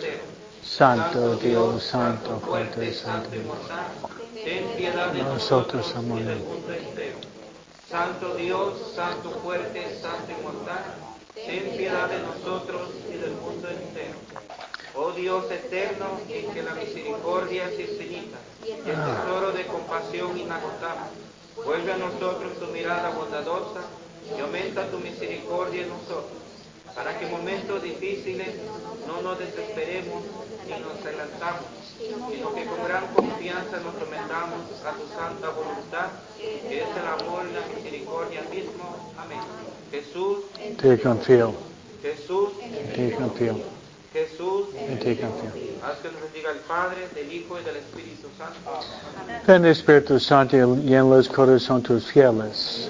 Santo Dios, Santo, fuerte, Santo, inmortal, ten piedad de nosotros y del mundo entero. Santo Dios, Santo, fuerte, Santo, inmortal, ten piedad de nosotros y del mundo entero. Oh Dios eterno, en que la misericordia es infinita y el tesoro de compasión inagotable, vuelve a nosotros tu mirada bondadosa y aumenta tu misericordia en nosotros, para que en momentos difíciles no nos desesperemos ni nos adelantamos, sino que con gran confianza nos sometamos a tu santa voluntad, que es el amor y la misericordia mismo. Amén. Jesús, Te confío. Jesús, Te confío. Jesús, Te confío. haz que nos bendiga el Padre, del Hijo y del Espíritu Santo. Amén. Ven Espíritu Santo y llena los corazones tus fieles.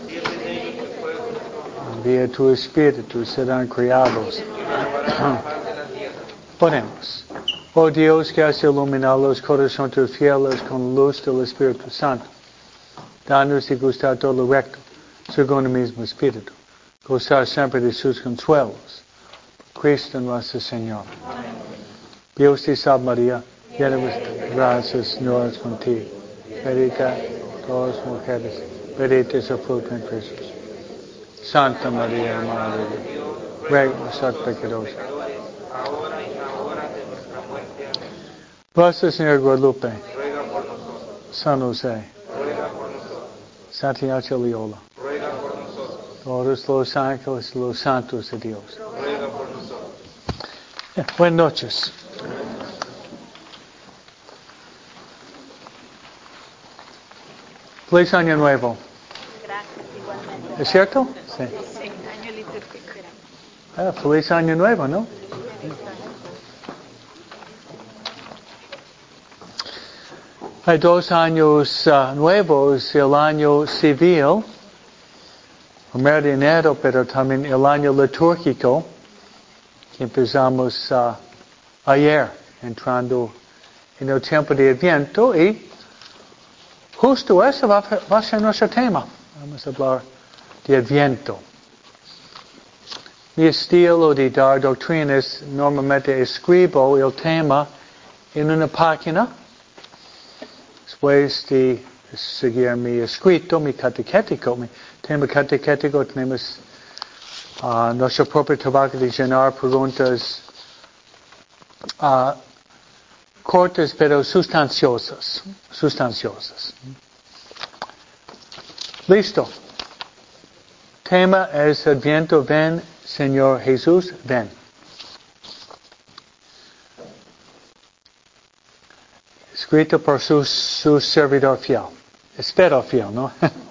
Envía tu Espíritu, serán criados. Ponemos. Oh Dios, que has iluminado los corazones tus fieles con la luz del Espíritu Santo, danos y gustar todo lo recto, según el mismo Espíritu, gozar siempre de sus consuelos. Cristo nuestro Señor. Amén. Dios te salve María, llena de gracia, Señor es contigo. Bendita todas las mujeres, bendito es el fruto de Jesús. Santa María, Madre de Dios, ruega por nosotros pecadores, ahora y en la hora de nuestra muerte. Amén. Nuestra Señora Guadalupe, Ruega por nosotros. San José, Ruega por nosotros. Santiago Loyola, Ruega por nosotros. todos los ángeles y los santos de Dios. Ruega por nosotros. Buenas noches. Feliz Año Nuevo. Gracias, igualmente. ¿Es cierto? Sí. Sí, año litúrgico. Feliz Año Nuevo, ¿no? Hay 2 años nuevos, el año civil, 1 de enero, pero también el año litúrgico, que empezamos ayer, entrando en el tiempo de Adviento, y justo eso va a ser nuestro tema. Vamos a hablar de Adviento. Mi estilo de dar doctrinas, normalmente escribo el tema en una página. Después de seguir mi escrito, mi catequético, mi tema catequético, tenemos nuestro propio trabajo de llenar preguntas cortas pero sustanciosas. Listo. Tema es Adviento, ven, Señor Jesús, ven. Escrito por su servidor fiel. Espero fiel, ¿no?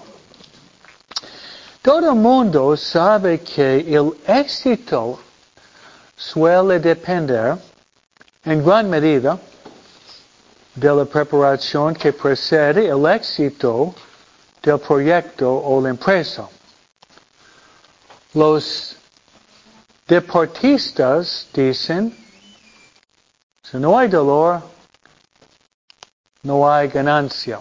Todo el mundo sabe que el éxito suele depender, en gran medida, de la preparación que precede el éxito del proyecto o la empresa. Los deportistas dicen, si no hay dolor, no hay ganancia.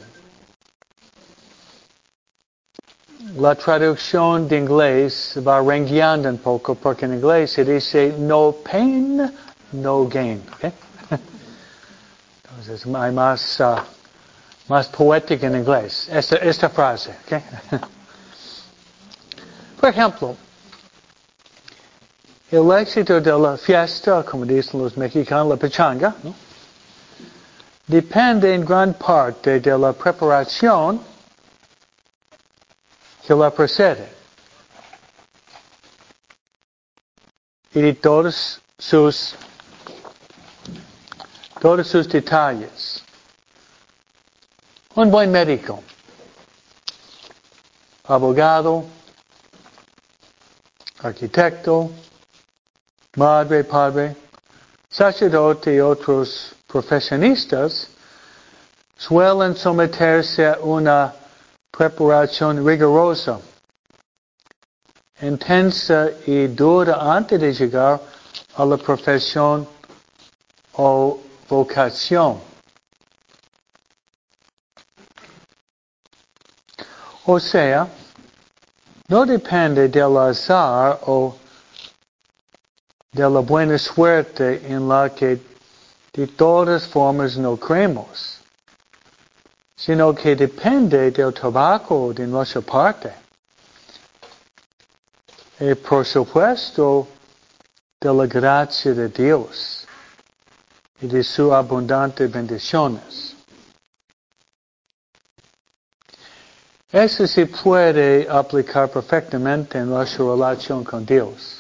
La traducción de inglés va rengueando un poco porque en inglés se dice no pain, no gain. ¿Okay? Entonces hay más poética en inglés. Esta frase. ¿Okay? Por ejemplo, el éxito de la fiesta, como dicen los mexicanos, la pachanga, ¿no? Depende en gran parte de la preparación que la precede y de todos sus detalles. Un buen médico, abogado, arquitecto, madre, padre, sacerdote y otros profesionistas suelen someterse a una preparación rigurosa, intensa y dura antes de llegar a la profesión o vocación. O sea, no depende del azar o de la buena suerte en la que de todas formas no creemos, sino que depende del trabajo de nuestra parte. Y por supuesto, de la gracia de Dios y de sus abundantes bendiciones. Eso se puede aplicar perfectamente en nuestra relación con Dios.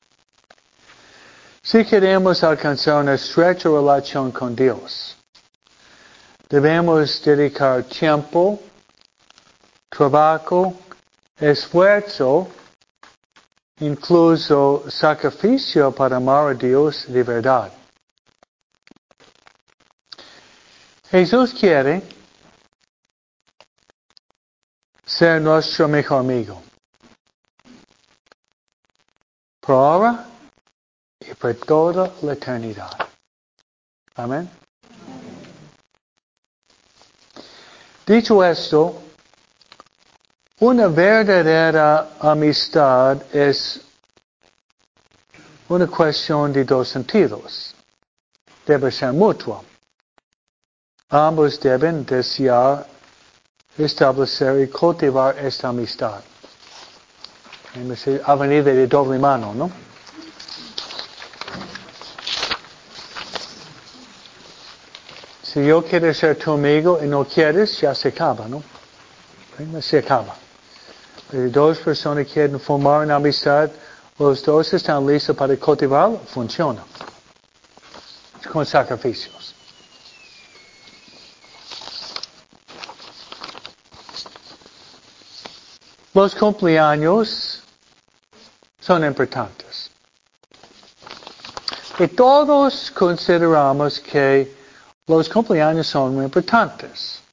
Si queremos alcanzar una estrecha relación con Dios, debemos dedicar tiempo, trabajo, esfuerzo, incluso sacrificio para amar a Dios de verdad. Jesús quiere ser nuestro mejor amigo. Por ahora y por toda la eternidad. Amén. Dicho esto, una verdadera amistad es una cuestión de dos sentidos. Debe ser mutua. Ambos deben desear establecer y cultivar esta amistad. Es avenida de doble mano, ¿no? Si yo quiero ser tu amigo y no quieres, ya se acaba, ¿no? Se acaba. Si dos personas quieren formar una amistad, los dos están listos para cultivarlo, funciona. Con sacrificios. Los cumpleaños son importantes. Y todos consideramos que los cumpleaños son muy importantes.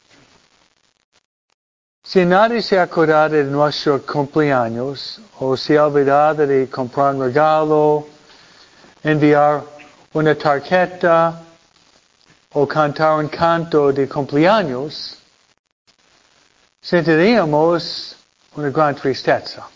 Si nadie se acuerda de nuestro cumpleaños, o se olvida de comprar un regalo, enviar una tarjeta, o cantar un canto de cumpleaños, sentiríamos una gran tristeza.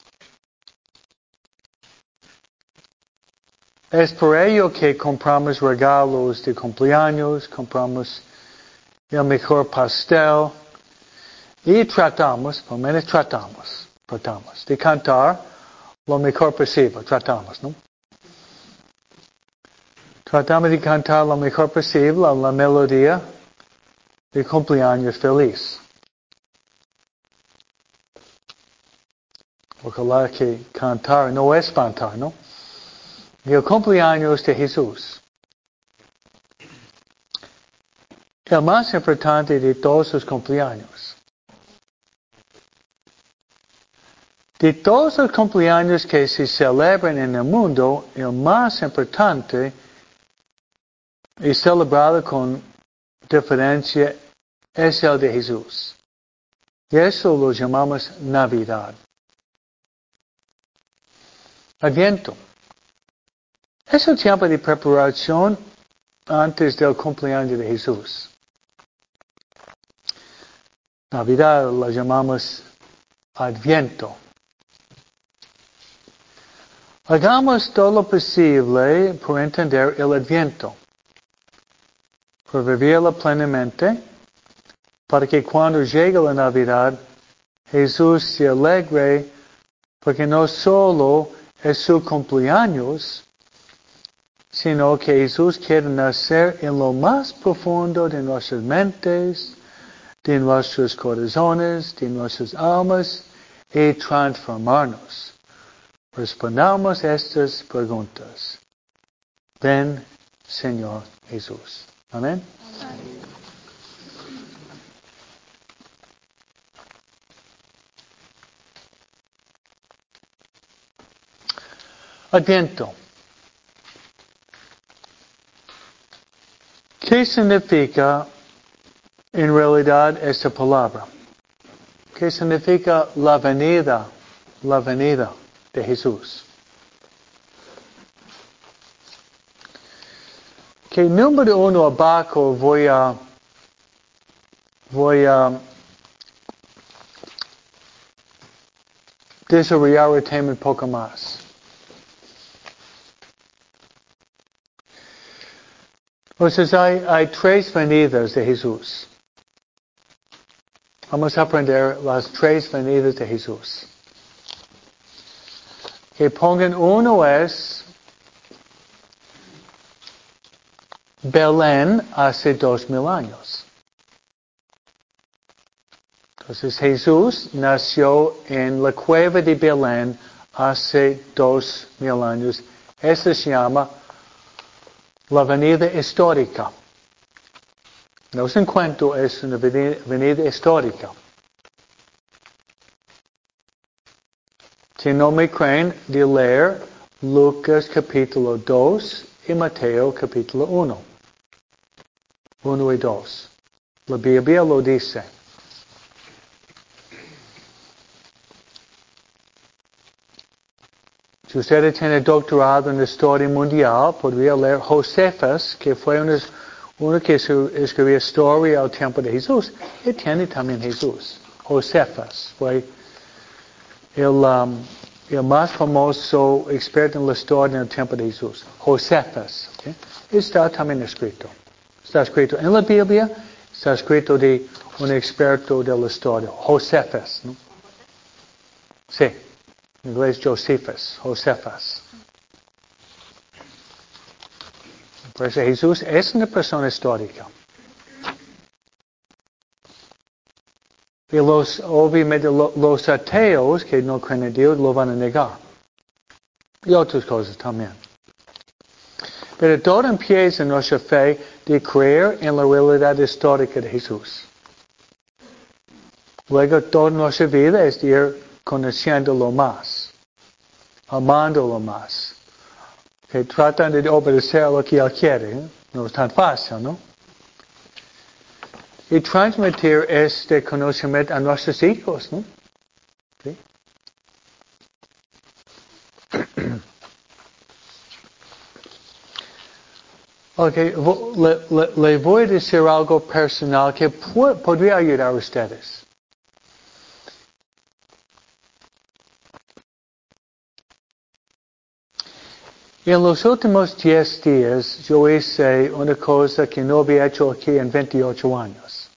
Es por ello que compramos regalos de cumpleaños, compramos el mejor pastel y tratamos, por lo menos tratamos de cantar lo mejor posible, tratamos, ¿no? Tratamos de cantar lo mejor posible la melodía de cumpleaños feliz. Ojalá que cantar no es espantar, ¿no? El cumpleaños de Jesús. El más importante de todos los cumpleaños. De todos los cumpleaños que se celebran en el mundo, el más importante es celebrado con diferencia es el de Jesús. Y eso lo llamamos Navidad. Adviento. Es el tiempo de preparación antes del cumpleaños de Jesús. Navidad la llamamos Adviento. Hagamos todo lo posible por entender el Adviento, por vivirlo plenamente, para que cuando llegue la Navidad, Jesús se alegre, porque no solo es su cumpleaños, sino que Jesús quiere nacer en lo más profundo de nuestras mentes, de nuestros corazones, de nuestras almas, y transformarnos. Respondamos estas preguntas. Ven, Señor Jesús. Amén. Adviento. ¿Qué significa en realidad esta palabra? ¿Qué significa la venida de Jesús? Que número uno abajo voy a desarrollar el tema un poco más. Entonces hay tres venidas de Jesús. Vamos a aprender las tres venidas de Jesús. Que pongan uno es Belén hace 2000 años. Entonces Jesús nació en la cueva de Belén hace 2000 años. Esa se llama la venida histórica. No es un cuento, es una venida histórica. Si no me creen, de leer Lucas capítulo 2 y Mateo capítulo 1. 1 y 2. La Biblia lo dice. Si usted tiene doctorado en historia mundial, podría leer Josefas, que fue uno que escribió historia al tiempo de Jesús. Y tiene también Jesús. Josefas fue el más famoso experto en la historia en el tiempo de Jesús. Josefas. ¿Okay? Está también escrito. Está escrito en la Biblia, está escrito de un experto de la historia. Josefas. ¿No? Sí. En inglés Josephus. Josefas. Por eso Jesús es una persona histórica. Y obviamente los ateos que no creen en Dios lo van a negar. Y otras cosas también. Pero todo empieza en nuestra fe de creer en la realidad histórica de Jesús. Luego toda nuestra vida es de ir conociéndolo más, amándolo más. Que tratan de obedecer lo que Él quiere. ¿eh? No es tan fácil, ¿no? Y transmitir este conocimiento a nuestros hijos, ¿no? ¿Sí? Okay, le voy a decir algo personal que podría ayudar a ustedes. En los últimos 10 días yo hice una cosa que no había hecho aquí en 28 años.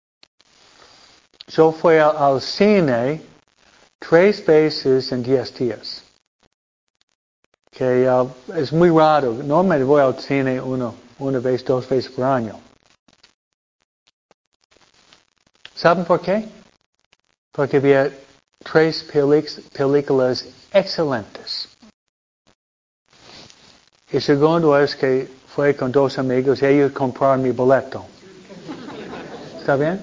Yo fui al cine 3 veces en 10 días. Que es muy raro. Normalmente voy al cine una vez, 2 veces por año. ¿Saben por qué? Porque había 3 películas excelentes. Y segundo es que fue con 2 amigos y ellos compraron mi boleto. ¿Está bien?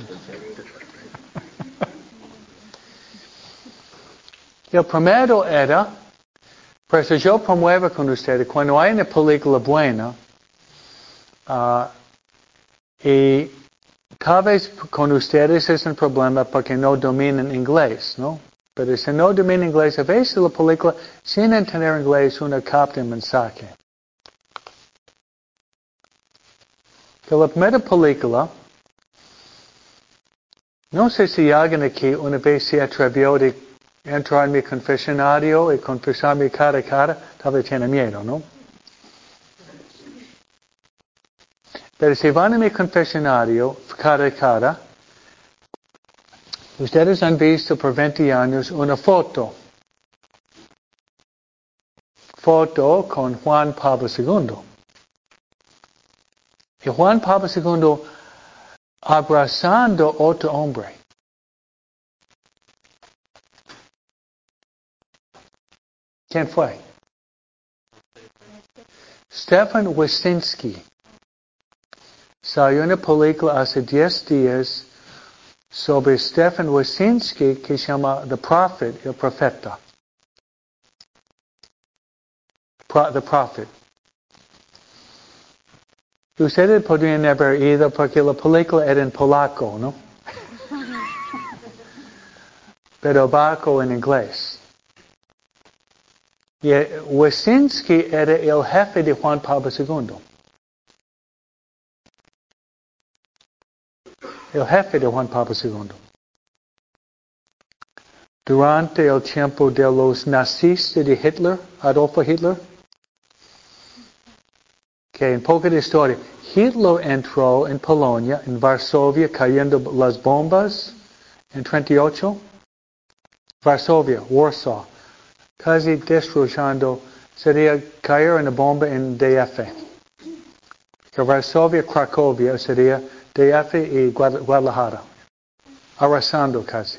El primero era, pues yo promuevo con ustedes, cuando hay una película buena, y tal vez con ustedes es un problema porque no dominan inglés, ¿no? Pero si no dominan inglés, a veces la película, sin entender inglés, uno capta el mensaje. Que la primera película, no sé si alguien aquí una vez se atrevió de entrar en mi confesionario y confesarme cara a cara, tal vez tiene miedo, ¿no? Pero si van a mi confesionario cara a cara, ustedes han visto por 20 años una foto. Foto con Juan Pablo II. Y Juan Pablo II abrazando otro hombre. ¿Quién fue? Stefan Wyszynski. Salió una película hace 10 días sobre Stefan Wyszynski que se llama The Prophet, el profeta. The Prophet. Ustedes podrían haber ido porque la película era en polaco, ¿no? Pero bajo en inglés. Y Wyszynski era el jefe de Juan Pablo II. El jefe de Juan Pablo II. Durante el tiempo de los nazistas de Hitler, Adolfo Hitler, Que en poco de historia. Hitler entró en Polonia, en Varsovia, cayendo las bombas en 38. Varsovia, Warsaw, casi destruyendo, sería caer en la bomba en DF. Que Varsovia, Cracovia sería DF y Guadalajara, arrasando casi.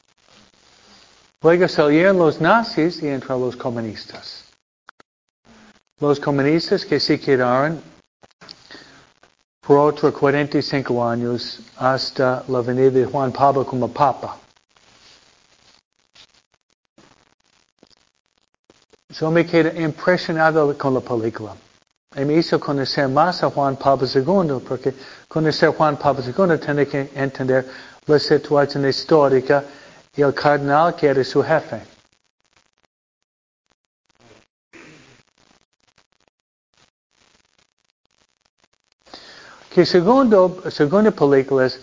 Luego salieron los nazis y entraron los comunistas. Los comunistas que se quedaron por otros 45 años hasta la venida de Juan Pablo como Papa. Yo me quedé impresionado con la película. Y me hizo conocer más a Juan Pablo II, porque conocer a Juan Pablo II tiene que entender la situación histórica y el cardenal que era su jefe. Que segunda película es,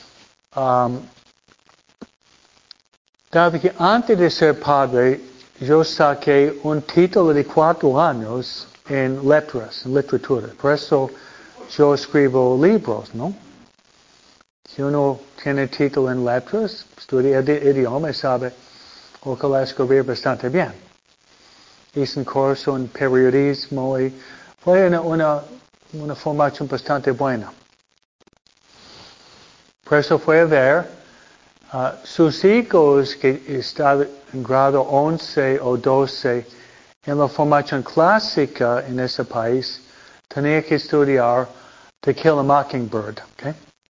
que antes de ser padre, yo saqué un título de 4 años en letras, en literatura. Por eso yo escribo libros, ¿no? Si uno tiene título en letras, estudia idioma y sabe ojalá escribir bastante bien. Hice un curso en periodismo y fue una formación bastante buena. Por eso fue a ver sus hijos que estaban en grado 11 o 12 en la formación clásica en ese país, tenía que estudiar To Kill a Mockingbird. Okay?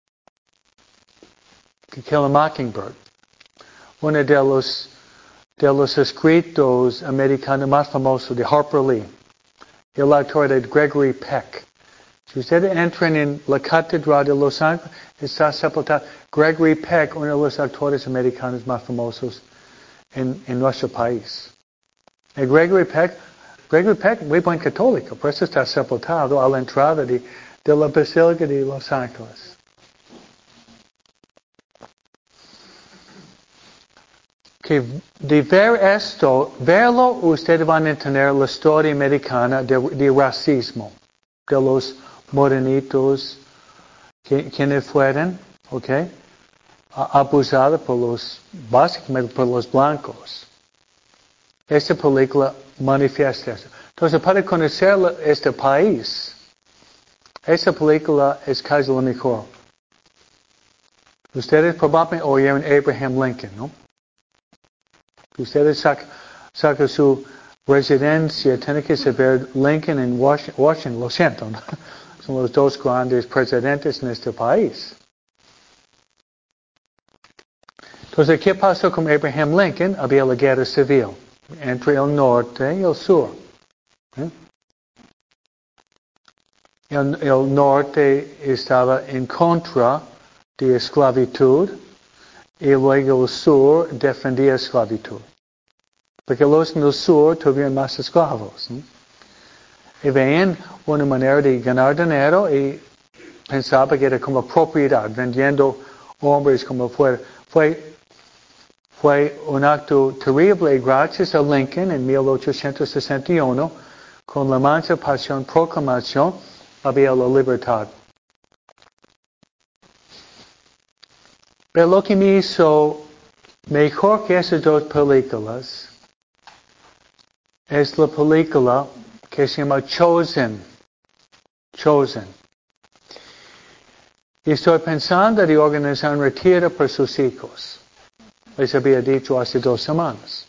To Kill a Mockingbird. Uno de los escritos americanos más famosos de Harper Lee. El autor de Gregory Peck. Si ustedes entran en la Catedral de Los Ángeles, está sepultado Gregory Peck, uno de los autores americanos más famosos en nuestro país. Y Gregory Peck, muy buen católico, por eso está sepultado a la entrada de la Basílica de Los Ángeles. Que de ver esto, verlo, ustedes van a entender la historia americana de racismo, de los morenitos, quienes fueron, okay, abusados básicamente por los blancos. Esta película manifiesta eso. Entonces, para conocer este país, esta película es casi lo mejor. Ustedes probablemente oyeron Abraham Lincoln, ¿no? Ustedes sacan su residencia, tienen que saber Lincoln en Washington, lo siento, ¿no? Son los dos grandes presidentes en este país. Entonces, ¿qué pasó con Abraham Lincoln? Había la guerra civil entre el norte y el sur. El norte estaba en contra de esclavitud y luego el sur defendía esclavitud. Porque los en el sur tuvieron más esclavos. Y veían una manera de ganar dinero y pensaba que era como propiedad, vendiendo hombres como fuera. Fue un acto terrible gracias a Lincoln en 1861, con la Emancipación Proclamación, había la libertad. Pero lo que me hizo mejor que esas dos películas es la película que se llama Chosen. Chosen. Y estoy pensando de organizar un retiro para sus hijos. Les había dicho hace 2 semanas.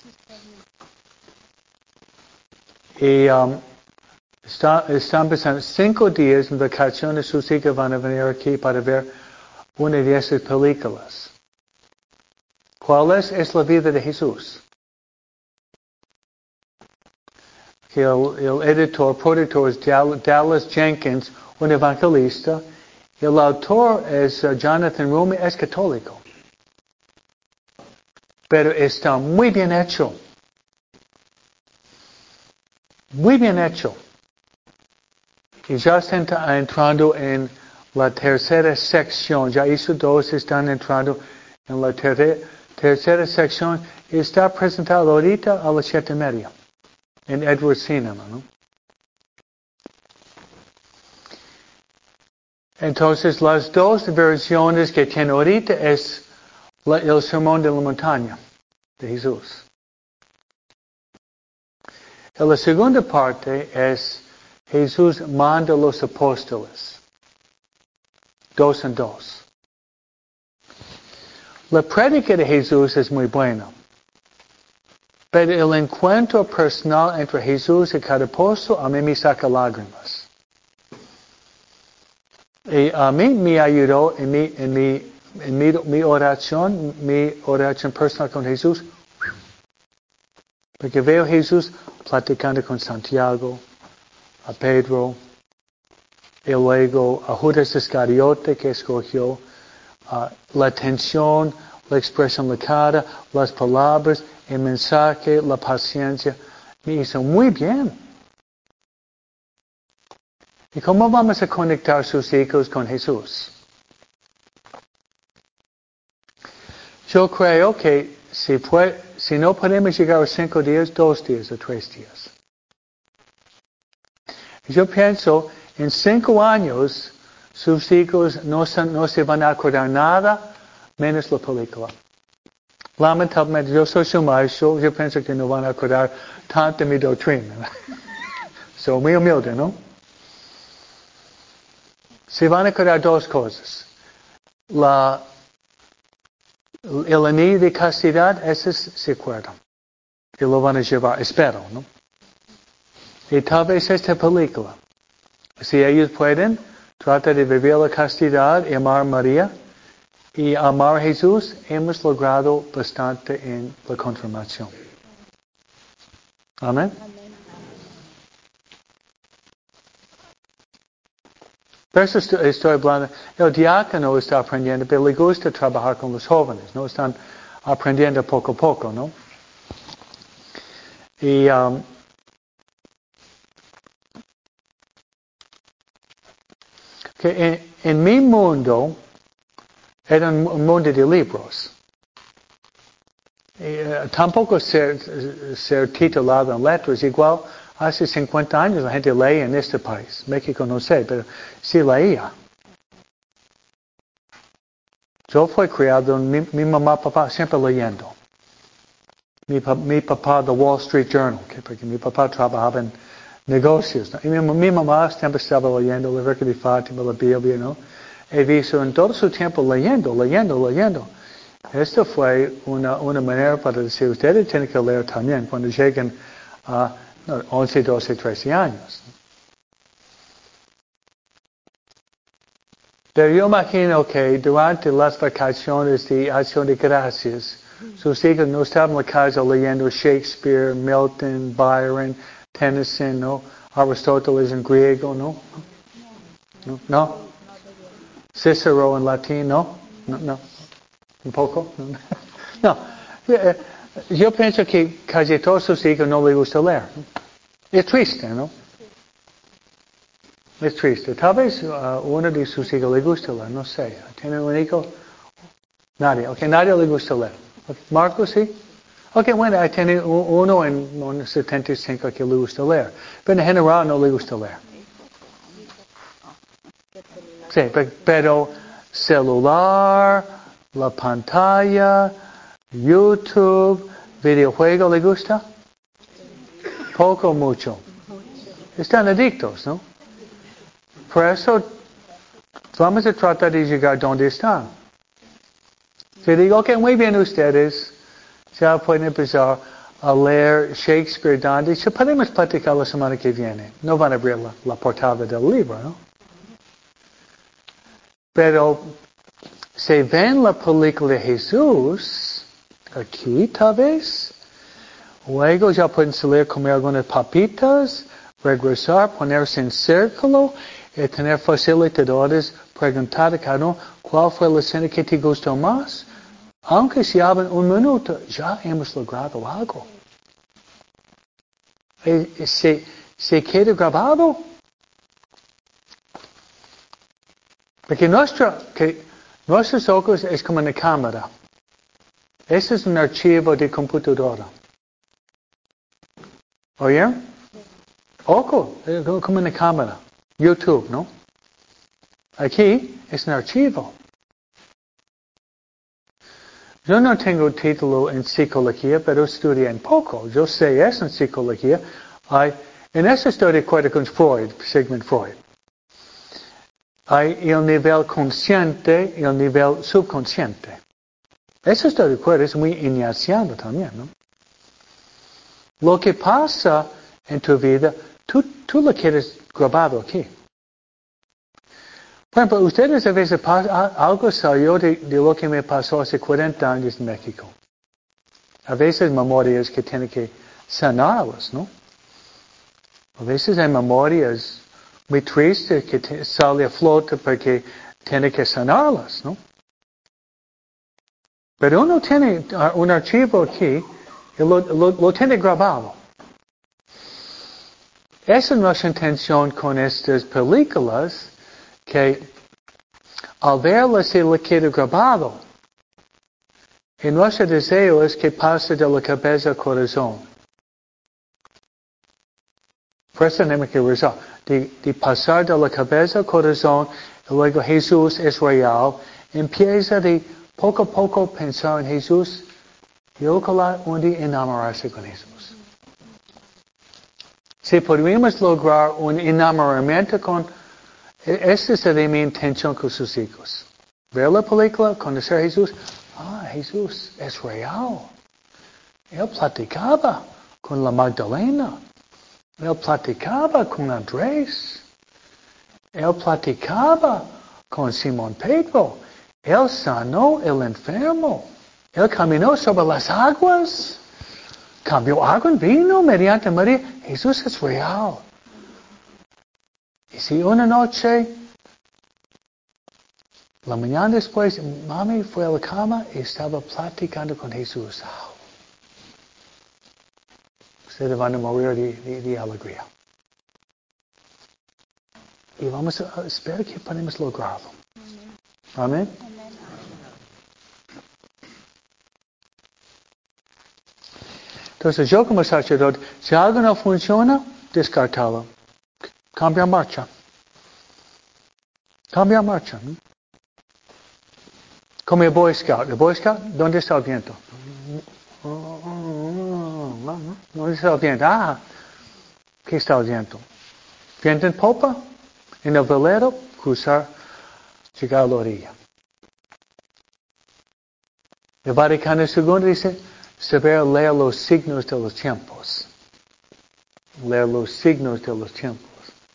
Y están pensando 5 días en vacaciones, sus hijos van a venir aquí para ver una de esas películas. ¿Cuál es? Es la vida de Jesús. Que el editor, productor es Dallas Jenkins, un evangelista. El autor es Jonathan Rumi, es católico. Pero está muy bien hecho. Muy bien hecho. Y ya está entrando en la tercera sección. Ya hizo 2, están entrando en la tercera sección. Y está presentado ahorita a las 7:30. En Edward Cinema, ¿no? Entonces, las dos versiones que tiene ahorita es el sermón de la montaña de Jesús. En la segunda parte es Jesús manda a los apóstoles, 2 en 2. La prédica de Jesús es muy buena, pero el encuentro personal entre Jesús y cada apóstol a mí me saca lágrimas. Y a mí me ayudó en mi oración personal con Jesús, porque veo a Jesús platicando con Santiago, a Pedro, y luego a Judas Iscariote que escogió, la atención, la expresión de la cara, las palabras, el mensaje, la paciencia, me hizo muy bien. ¿Y cómo vamos a conectar sus hijos con Jesús? Yo creo que si no podemos llegar a 5 días, 2 días o 3 días. Yo pienso, en 5 años, sus hijos no se van a acordar nada, menos la película. Lamentablemente, yo soy su maestro, yo pienso que no van a acordar tanto mi doctrina. Soy muy humilde, ¿no? Se van a acordar 2 cosas. El anillo de castidad, ese se acuerdan. Y lo van a llevar, espero, ¿no? Y tal vez esta película. Si ellos pueden, trata de vivir la castidad y amar a María y amar a Jesús, hemos logrado bastante en la confirmación. Amén. Por eso estoy hablando. El diácono está aprendiendo, pero le gusta trabajar con los jóvenes, ¿no? Están aprendiendo poco a poco, ¿no? Y que en mi mundo era un mundo de libros. Tampoco ser titulado en letras. Igual, hace 50 años la gente lee en este país. México no sé, pero sí leía. Yo fui criado, mi mamá y papá siempre leyendo. Mi papá de Wall Street Journal, porque mi papá trabajaba en negocios, ¿no? Y mi mamá siempre estaba leyendo la Virgen de Fátima, la Biblia, ¿no? He visto en todo su tiempo leyendo. Esto fue una manera para decir, ustedes tienen que leer también cuando lleguen a 11, 12, 13 años. Pero yo imagino que durante las vacaciones de Acción de Gracias, sus hijos no estaban en la casa leyendo Shakespeare, Milton, Byron, Tennyson, ¿no? Aristóteles en griego, ¿no? ¿No? Cicero en latín, ¿no? No. ¿Un poco? No. Yo pienso que casi todos sus hijos no les gusta leer. Es triste, ¿no? Es triste. Tal vez uno de sus hijos le gusta leer, no sé. ¿Tiene un hijo? Nadie. Ok, nadie le gusta leer. Marcos, sí. Ok, bueno, tiene uno en 75 que le gusta leer. Pero en general no le gusta leer. Sí, pero celular, la pantalla, YouTube, videojuego, ¿le gusta? Poco o mucho. Están adictos, ¿no? Por eso vamos a tratar de llegar donde están. Si digo, ok, muy bien ustedes, ya pueden empezar a leer Shakespeare, Dante, ya podemos platicar la semana que viene. No van a abrir la portada del libro, ¿no? Pero si ven la película de Jesús, aquí tal vez, luego ya pueden salir, comer algunas papitas, regresar, ponerse en círculo y tener facilitadores preguntar a cada uno cuál fue la escena que te gustó más. Aunque se hablen un minuto, ya hemos logrado algo. Se queda grabado. Porque nuestros ojos es como una cámara. Ese es un archivo de computadora. ¿Oye? Ojo, como una cámara. YouTube, ¿no? Aquí es un archivo. Yo no tengo título en psicología, pero estudié un poco. Yo sé eso en psicología. En esa estoy de acuerdo con Freud, Sigmund Freud. Hay el nivel consciente y el nivel subconsciente. Eso estoy de acuerdo, es muy iniciado también, ¿no? Lo que pasa en tu vida, tú lo quieres grabado aquí. Por ejemplo, ustedes a veces algo salió de lo que me pasó hace 40 años en México. A veces memorias que tienen que sanarlas, ¿no? A veces hay memorias muy tristes que salen a flote porque tiene que sanarlas, ¿no? Pero uno tiene un archivo aquí y lo tiene grabado. Esa es nuestra intención con estas películas, que al verlas se le queda grabado. Y nuestro deseo es que pase de la cabeza al corazón. Por eso tenemos que rezar. De pasar de la cabeza al corazón, y luego Jesús es real. Empieza de poco a poco pensar en Jesús y ojalá un día enamorarse con Jesús. Si podríamos lograr un enamoramiento con... Esta sería mi intención con sus hijos. Ver la película, conocer a Jesús. Jesús es real. Él platicaba con la Magdalena. Él platicaba con Andrés. Él platicaba con Simón Pedro. Él sanó el enfermo. Él caminó sobre las aguas. Cambió agua en vino mediante María. Jesús es real. Y si una noche, la mañana después, mami fue a la cama y estaba platicando con Jesús. Ustedes van a morir de alegría. Y vamos a esperar que podamos lograrlo. Amén. Entonces yo como sacerdote, si algo no funciona, descartalo. Cambia marcha. Cambia marcha. ¿No? Como el Boy Scout. El Boy Scout, ¿dónde está el viento? ¿Dónde está el viento? ¿Qué está el viento? Viento en popa, en el velero, cruzar, llegar a la orilla. El Vaticano II dice, saber leer los signos de los tiempos. Leer los signos de los tiempos.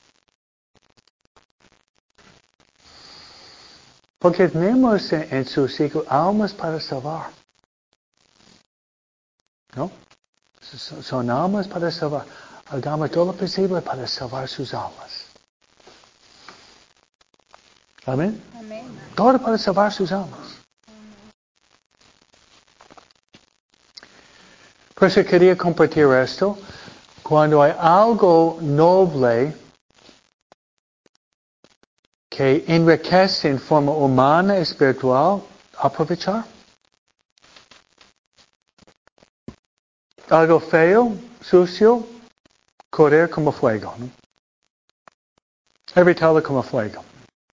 Porque tenemos en sus hijos almas para salvar. ¿No? Son almas para salvar. Hagamos todo lo posible para salvar sus almas. Amén. Amén. Todo para salvar sus almas. Por eso quería compartir esto. Cuando hay algo noble que enriquece en forma humana, espiritual, aprovechar. Algo feo, sucio, correr como fuego. ¿No? Evitarlo como fuego.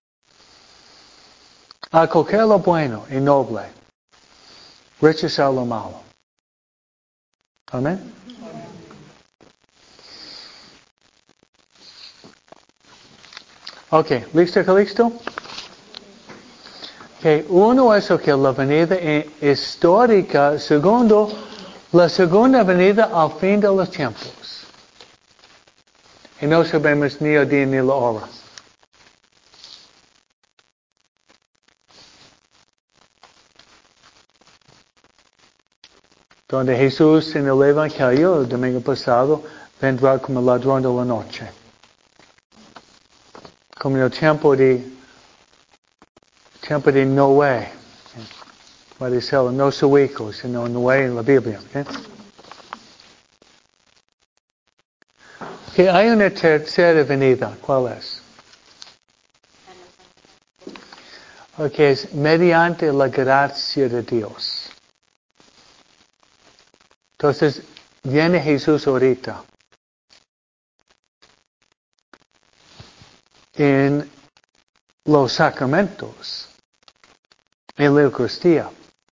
Acoger lo bueno y noble. Rechazar lo malo. Amén. Ok, ¿listo, Calixto? Okay, uno es que la venida histórica. Segundo, la segunda venida al fin de los tiempos. Y no sabemos ni el día ni la hora. Donde Jesús en el Evangelio, el domingo pasado, vendrá como ladrón de la noche. Como en el tiempo de Noé. Va a decir, no su hijo, sino Noé en la Biblia. Que hay una tercera venida. ¿Cuál es? Que es mediante la gracia de Dios. Entonces, viene Jesús ahorita. En los sacramentos, en la Eucaristía,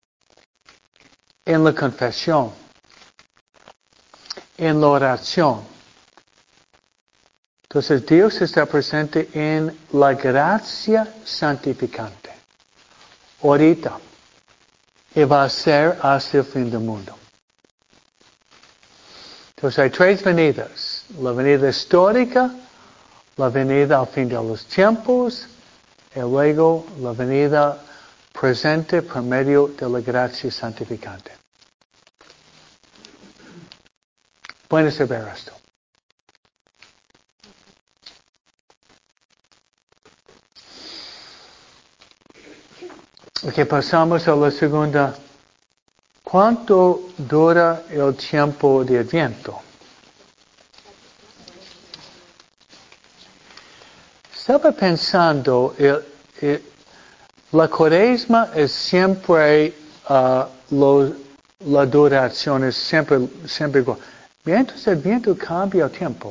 en la confesión, en la oración. Entonces Dios está presente en la gracia santificante. Ahorita. Y va a ser hasta el fin del mundo. Entonces hay tres venidas. La venida histórica, la venida al fin de los tiempos, y luego la venida presente por medio de la gracia santificante. Pueden saber esto. Ok, pasamos a la segunda. ¿Cuánto dura el tiempo de Adviento? Estaba pensando, la Cuaresma es siempre, la duración es siempre igual. Mientras el Adviento cambia el tiempo.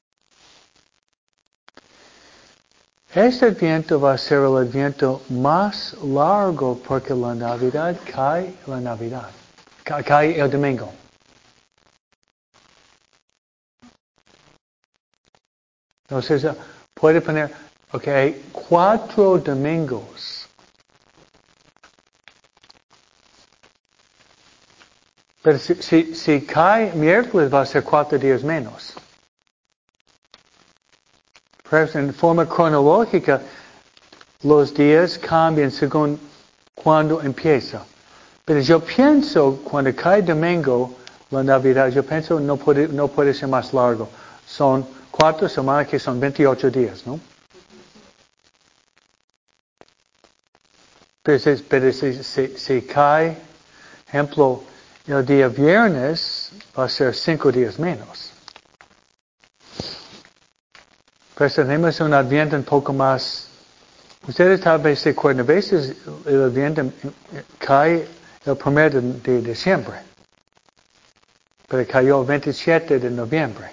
Este Adviento va a ser el Adviento más largo porque la Navidad cae cae el domingo. Entonces, puede poner, 4 domingos. Pero si cae miércoles va a ser 4 días menos. Pero en forma cronológica, los días cambian según cuando empieza. Pero yo pienso, cuando cae domingo, la Navidad, yo pienso no puede ser más largo. Son 4 semanas que son 28 días, ¿no? Pero si cae, ejemplo, el día viernes, va a ser 5 días menos. Pero tenemos un Adviento un poco más. Ustedes tal vez se acuerdan, a veces el Adviento cae el 1 de diciembre. Pero cayó el 27 de noviembre.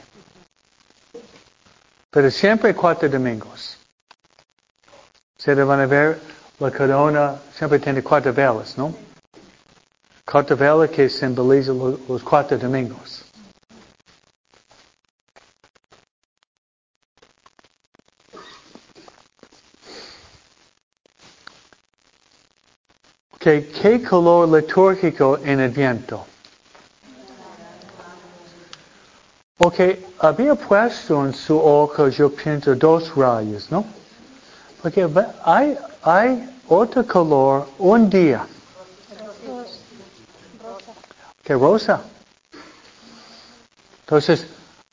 Pero siempre 4 domingos. Ustedes van a ver, la corona siempre tiene 4 velas, ¿no? 4 velas que simbolizan los 4 domingos. ¿Qué color litúrgico en Adviento? Había puesto en su hoja, yo pienso, 2 rayos, ¿no? Porque hay otro color un día. Rosa. Entonces,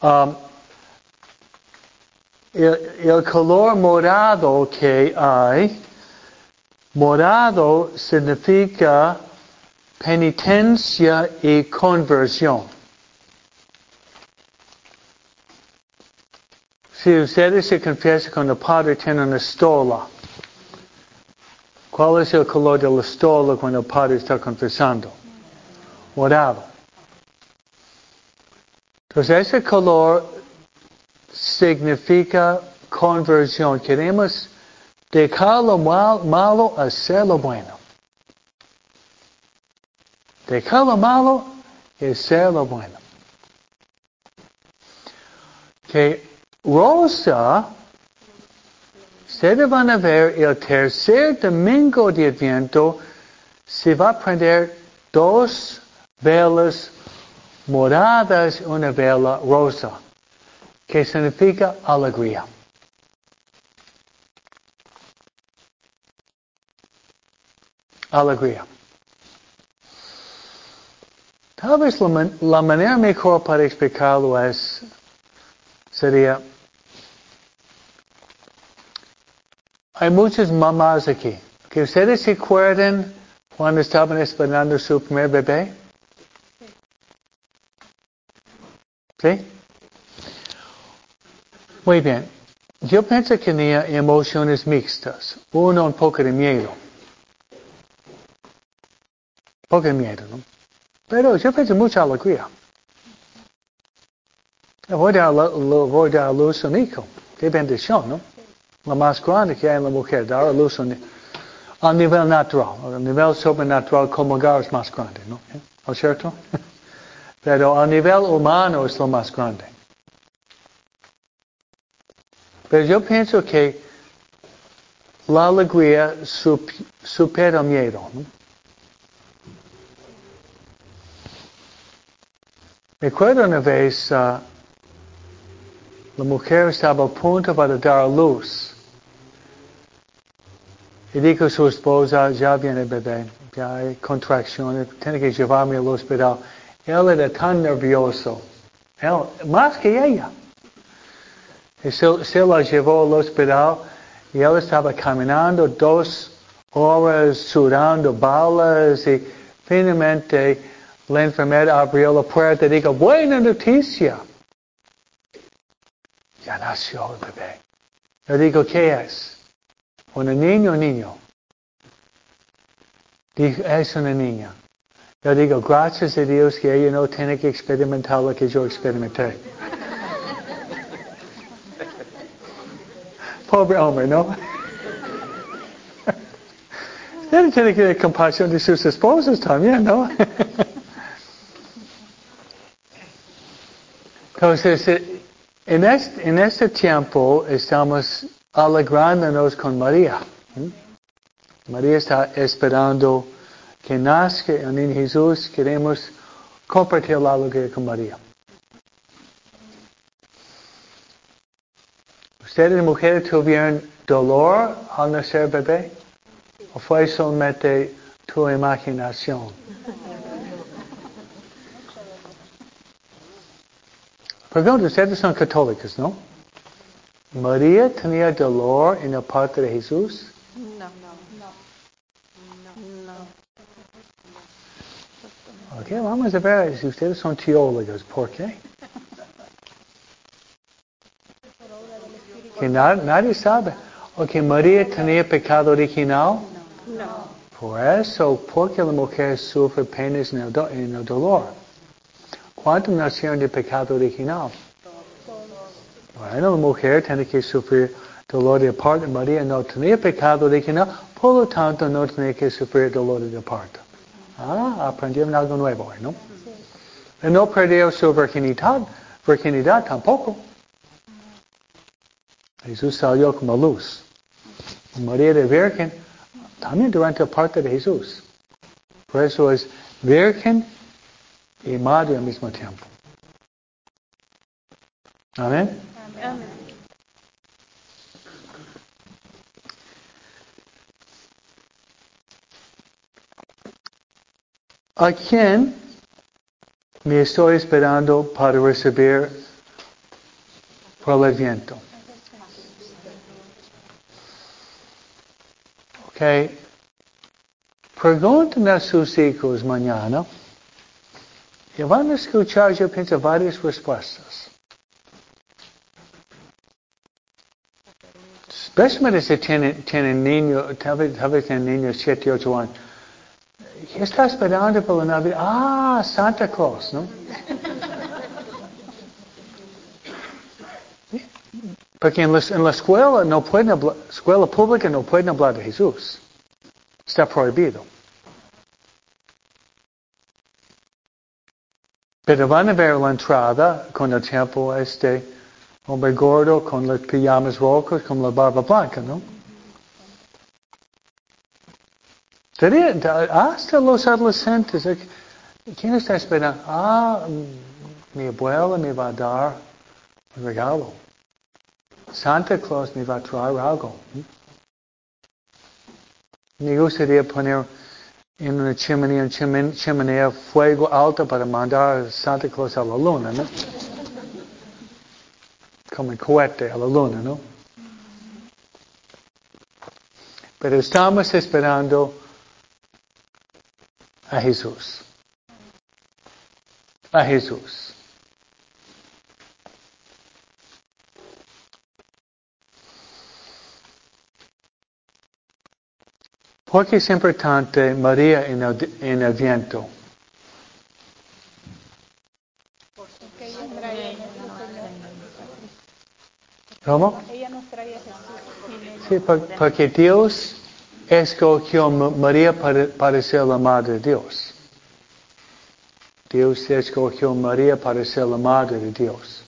el color morado que hay, morado significa penitencia y conversión. Si ustedes se confiesan con el Padre, tienen una estola. ¿Cuál es el color de la estola cuando el Padre está confesando? Morado. Entonces ese color significa conversión. Queremos dejar lo malo, hacer lo bueno. Dejar lo malo y hacer lo bueno. Rosa, ustedes van a ver el tercer domingo de Adviento, se va a prender 2 velas moradas y una vela rosa, que significa alegría. Alegría. Tal vez la manera mejor para explicarlo sería, hay muchas mamás aquí. ¿Que ustedes se acuerdan cuando estaban esperando su primer bebé? ¿Sí? Muy bien. Yo pienso que tenía emociones mixtas. Uno, un poco de miedo. Un poco de miedo, ¿no? Pero yo pienso mucha alegría. Voy a dar a luz a un hijo. Qué bendición, ¿no? la más grande que hay en la mujer, dar a luz a nivel natural, a nivel sobrenatural, comulgar es más grande, ¿no? ¿No es cierto? Pero a nivel humano es lo más grande. Pero yo pienso que la alegría supera el miedo, ¿no? Recuerdo una vez, la mujer estaba a punto para dar a luz. Y dijo a su esposa, ya viene el bebé, ya hay contracciones, tiene que llevarme al hospital. Él era tan nervioso, él, más que ella. Y se la llevó al hospital y él estaba caminando 2 horas, sudando balas y finalmente la enfermera abrió la puerta y dijo, buena noticia. Ya nació el bebé. Yo digo, ¿qué es? ¿Una niña o niño? Dijo, es una niña. Yo digo, gracias a Dios que ella no tiene que experimentar lo que yo experimenté. Pobre hombre, ¿no? Él tiene que tener compasión de sus esposas también, ¿no? Entonces, en este tiempo estamos alegrándonos con María. María está esperando que nazca el niño Jesús. Queremos compartir la alegría con María. ¿Ustedes, mujeres, tuvieron dolor al nacer bebé? ¿O fue solamente tu imaginación? Pregunto, ustedes son católicos, ¿no? ¿María tenía dolor en la parte de Jesús? No. Ok, vamos a ver si ustedes son teólogos. ¿Por qué? Que nadie sabe. Ok, ¿María tenía pecado original? No. Por eso, porque la mujer sufre penas en el dolor. ¿Cuántos nacieron de pecado original? Bueno, la mujer tiene que sufrir dolor de parto. María no tenía pecado original, por lo tanto no tenía que sufrir dolor de parto. Aprendieron algo nuevo, ¿no? Y no perdió su virginidad tampoco. Jesús salió como luz. María era virgen también durante el parto de Jesús. Por eso es virgen y madre al mismo tiempo. Amén. Amén. ¿A quién me estoy esperando para recibir por el viento? Ok. Pregunten a sus hijos mañana y van a escuchar, yo pienso, varias respuestas. Especialmente si tienen niños, tal vez tienen niños 7, 8 años. ¿Qué está esperando por la Navidad? Santa Claus, ¿no? Porque en la escuela no pueden hablar, escuela pública no pueden hablar de Jesús. Está prohibido. Pero van a ver la entrada con el tiempo hombre gordo con las pijamas rojos, con la barba blanca, ¿no? Hasta los adolescentes, ¿quién está esperando? Mi abuela me va a dar un regalo. Santa Claus me va a traer algo. Me gustaría poner en una chimenea fuego alto para mandar a Santa Claus a la luna, ¿no? Como el cohete a la luna, ¿no? Pero estamos esperando a Jesús. A Jesús. ¿Por qué es importante María en el viento? Porque ella traía a nuestro Señor. ¿Cómo? Ella nos traía a Jesús. Sí, porque Dios escogió María para ser la madre de Dios. Dios escogió María para ser la madre de Dios.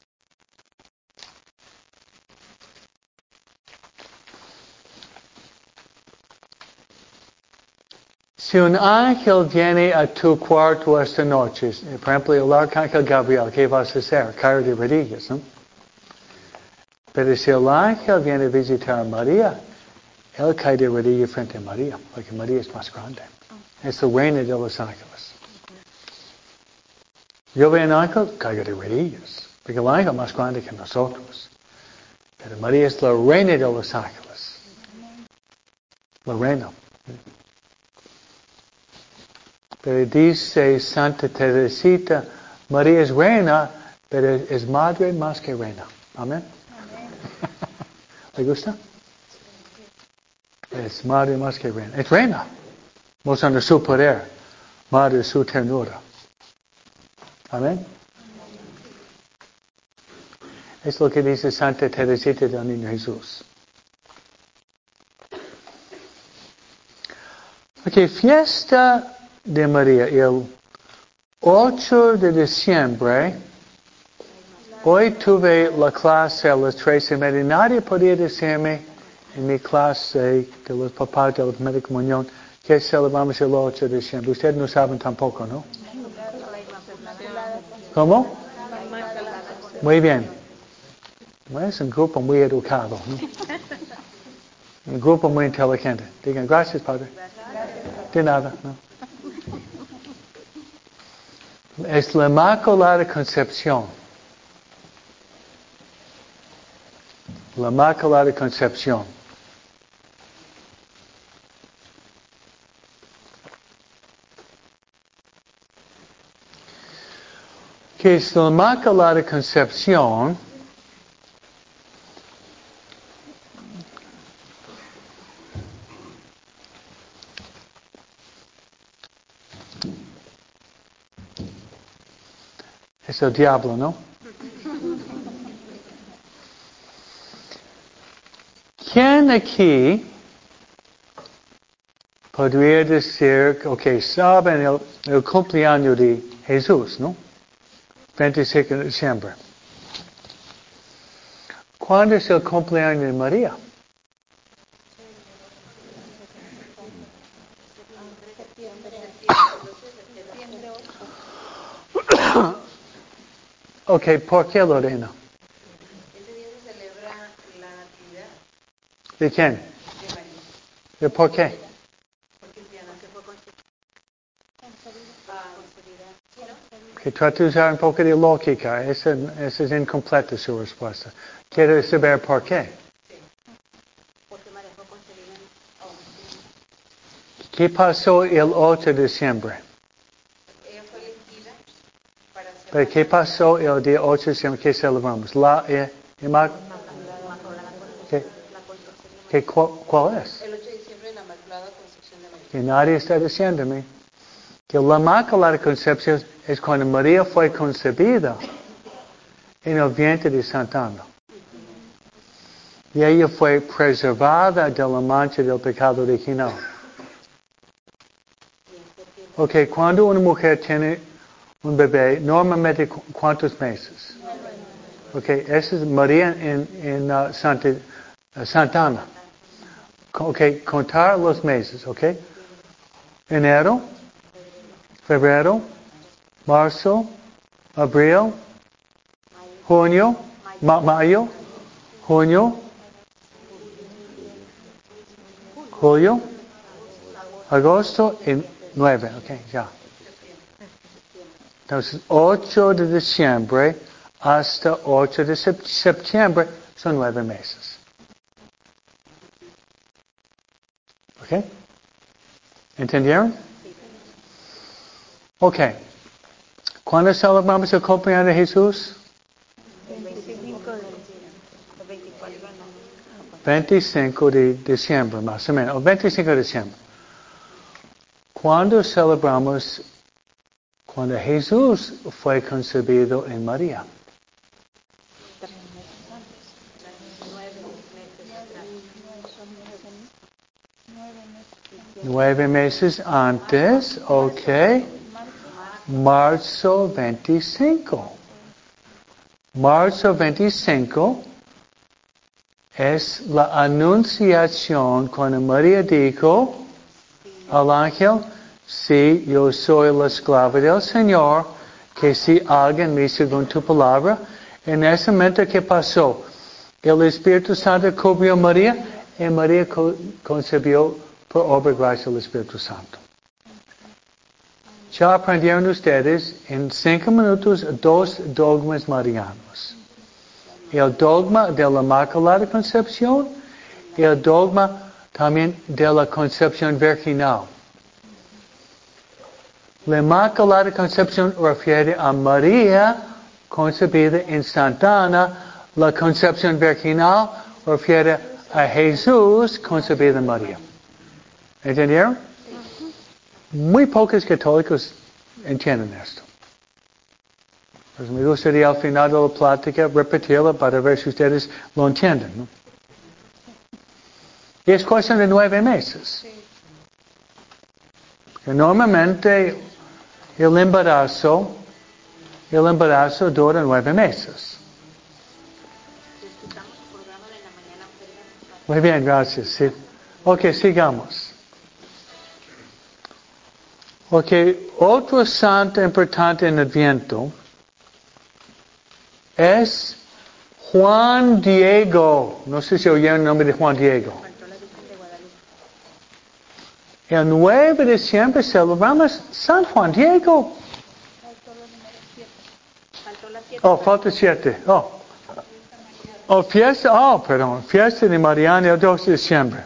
Si un ángel viene a tu cuarto esta noche, por ejemplo, el arcángel Gabriel, ¿qué vas a hacer? Caer de rodillas, ¿no? Pero si el ángel viene a visitar a María, él cae de rodillas frente a María, porque María es más grande. Es la reina de los ángeles. Yo veo un ángel, caigo de rodillas, porque el ángel es más grande que nosotros. Pero María es la reina de los ángeles. La reina. Pero dice Santa Teresita, María es reina, pero es madre más que reina. Amén. ¿Le gusta? Es madre más que reina. Es reina. Mostrando su poder. Madre su ternura. Amén. Es lo que dice Santa Teresita del Niño Jesús. Ok, fiesta de María, el 8 de diciembre, hoy tuve la clase a las 3:30. Nadie podía decirme en mi clase de los papás de la primera comunión que celebramos el 8 de diciembre. Ustedes no saben tampoco, ¿no? ¿Cómo? Muy bien. Es un grupo muy educado, ¿no? Un grupo muy inteligente. Digan, gracias, Padre. De nada, ¿no? Es la Inmaculada Concepción. La Inmaculada Concepción. Que es la Inmaculada Concepción. Es el diablo, ¿no? ¿Quién aquí podría decir, saben el cumpleaños de Jesús, ¿no? 25 de diciembre. ¿Cuándo es el cumpleaños de María? ¿Por qué, Lorena? Ese día se celebra la Natividad ¿De quién? de María. ¿De por qué? Porque Diana se fue concebida. ¿Sí, no? Que trata de usar un poco de lógica. Esa es incompleta su respuesta. Quiero saber por qué. Sí. Porque María fue concebida en ¿Qué pasó el 8 de diciembre? Ella fue elegida para ser ¿Pero qué pasó el día 8 de diciembre que celebramos? ¿Cuál es? el 8 de diciembre la Inmaculada Concepción de María. Que nadie está diciéndome que la Inmaculada Concepción es cuando María fue concebida en el vientre de Santa Ana. Y ella fue preservada de la mancha del pecado original. Cuando una mujer tiene un bebé, normalmente ¿cuántos meses? Esa es María en Santa Ana. Contar los meses, Enero, febrero, marzo, abril, junio, mayo, junio, julio, agosto y 9, ya. Entonces, 8 de diciembre hasta 8 de septiembre son 9 meses. ¿Entendieron? ¿Cuándo celebramos el cumpleaños de Jesús? 25 de diciembre, más o menos. O 25 de diciembre. ¿Cuándo celebramos cuando Jesús fue concebido en María? 9 meses antes, ok. Marzo 25. Marzo 25 es la anunciación cuando María dijo al ángel, sí, yo soy la esclava del Señor, que si alguien me según tu palabra. En ese momento, ¿qué pasó? El Espíritu Santo cubrió a María y María concebió por obra y gracia del Espíritu Santo. Ya aprendieron ustedes en 5 minutos 2 dogmas marianos. El dogma de la Inmaculada Concepción y el dogma también de la Concepción Virginal. La Inmaculada Concepción refiere a María concebida instantánea. La Concepción Virginal refiere a Jesús concebido en María. ¿Entendieron? Muy pocos católicos entienden esto. Pues me gustaría al final de la plática repetirla para ver si ustedes lo entienden, ¿no? Y es cuestión de 9 meses. Que normalmente el embarazo dura 9 meses. Muy bien, gracias. Sí. Ok, sigamos. Ok, otro santo importante en Adviento es Juan Diego. No sé si oyeron el nombre de Juan Diego. El 9 de diciembre celebramos San Juan Diego. Oh, falta 7. Fiesta de Mariana el 2 de diciembre.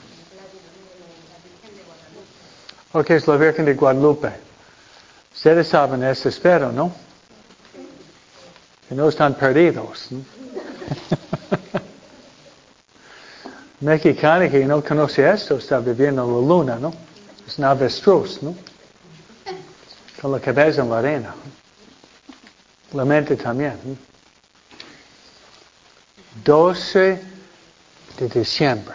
Ok, es la Virgen de Guadalupe. Ustedes saben eso, espero, ¿no? Que no están perdidos, ¿no? Mexicano que no conoce esto está viviendo en la luna, ¿no? Es un avestruz, ¿no? Con la cabeza en la arena. La mente también, ¿no? 12 de diciembre.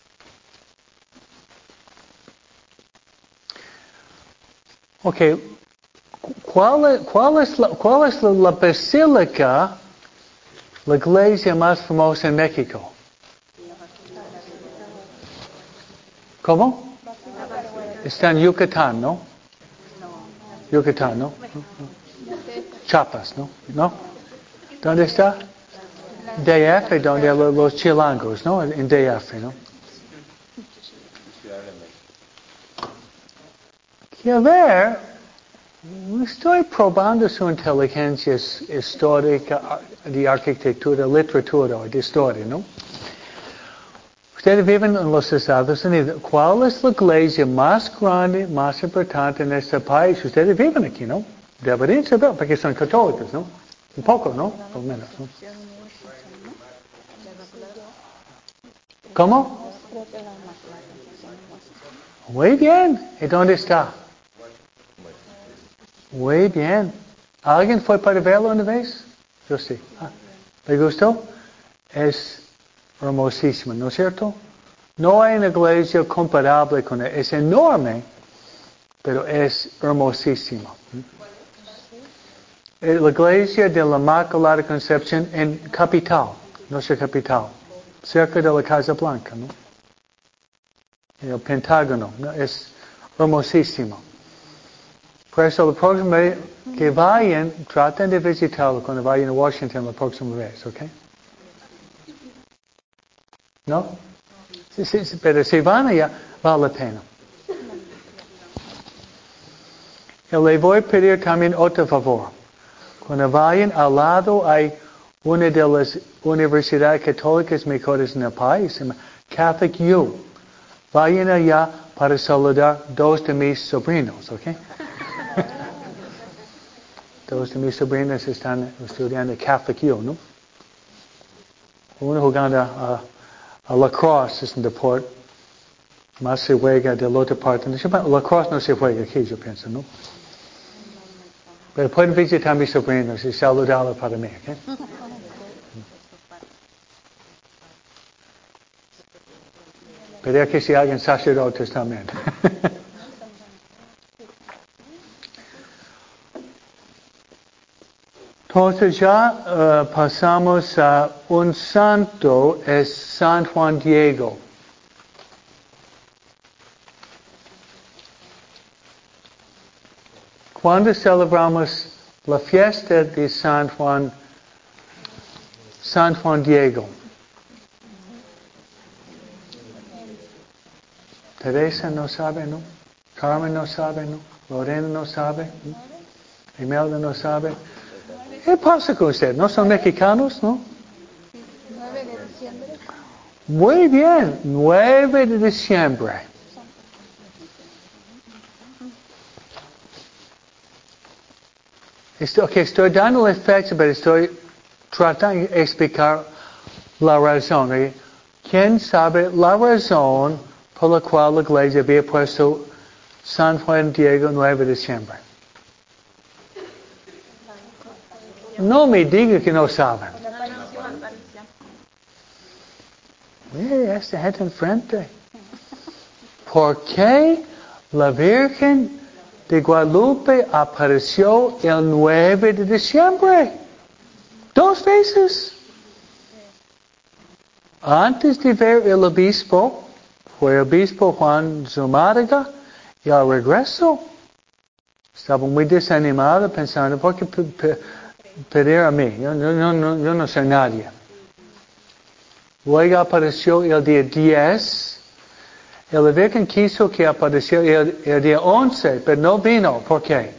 Ok, ¿cuál es la basílica, la iglesia más famosa en México? ¿Cómo? Está en Yucatán, ¿no? Yucatán, ¿no? Chiapas, ¿no? ¿No? ¿Dónde está? DF, donde los chilangos, ¿no? En DF, ¿no? Quiero ver, estoy probando su inteligencia histórica, de arquitectura, literatura, de historia, ¿no? Ustedes viven en los Estados Unidos. ¿Cuál es la iglesia más grande, más importante en este país? Ustedes viven aquí, ¿no? Deberían saber, porque son católicos, ¿no? Un poco, ¿no? Por lo menos, ¿no? ¿Cómo? Muy bien. ¿Y dónde está? Muy bien. ¿Alguien fue para verlo una vez? Yo sí. ¿Le gustó? Es hermosísimo, ¿no es cierto? No hay una iglesia comparable con él. Es enorme, pero es hermosísimo. La iglesia de la Inmaculada Concepción en Capital, nuestra capital, cerca de la Casa Blanca, ¿no? El Pentágono, ¿no? Es hermosísimo. Por eso la próxima vez que vayan, traten de visitarlo cuando vayan a Washington la próxima vez, ¿ok? ¿No? Sí, pero si van allá, vale la pena. Y le voy a pedir también otro favor. Cuando vayan al lado hay una de las universidades católicas mejores en el país, se llama Catholic U. Vayan allá para saludar 2 de mis sobrinos, ¿ok? 2 de mis sobrinos están estudiando Catholic U, ¿no? Uno jugando a lacrosse, es un deporte. Más se juega de la otra parte. Lacrosse no se juega aquí, yo pienso, ¿no? Pero pueden visitar a mis sobrinos y saludarlos para mí, ¿ok? Pero que si alguien sacerdotes también. Entonces ya pasamos a un santo, es San Juan Diego. Cuando celebramos la fiesta de San Juan Diego? Teresa no sabe, ¿no? Carmen no sabe, ¿no? Lorena no sabe, ¿no? Imelda no sabe. ¿Qué pasa con usted? ¿No son mexicanos, no? 9 de diciembre. Muy bien, 9 de diciembre. Estoy dando la fecha, pero estoy tratando de explicar la razón. ¿Okay? ¿Quién sabe la razón por la cual la iglesia había puesto San Juan Diego 9 de diciembre? No me diga que no saben. Mire, esta gente enfrente. ¿Por qué la Virgen de Guadalupe apareció el 9 de diciembre? 2 veces. Antes de ver el obispo, fue el obispo Juan Zumárraga, y al regreso estaba muy desanimado pensando, ¿por qué pedir a mí? Yo no soy nadie. Luego apareció el día 10. El Virgen quiso que apareciera el día 11, pero no vino. ¿Por qué?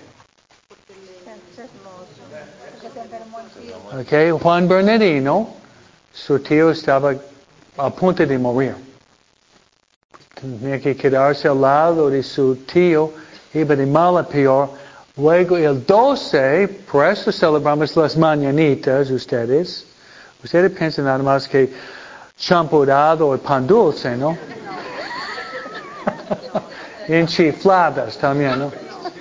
Okay, Juan Bernardino, su tío estaba a punto de morir. Tenía que quedarse al lado de su tío, iba de mal a peor. Luego el 12, por eso celebramos las mañanitas, ustedes. Ustedes piensan nada más que champurrado o pan dulce, ¿no? Enchifladas también, ¿no?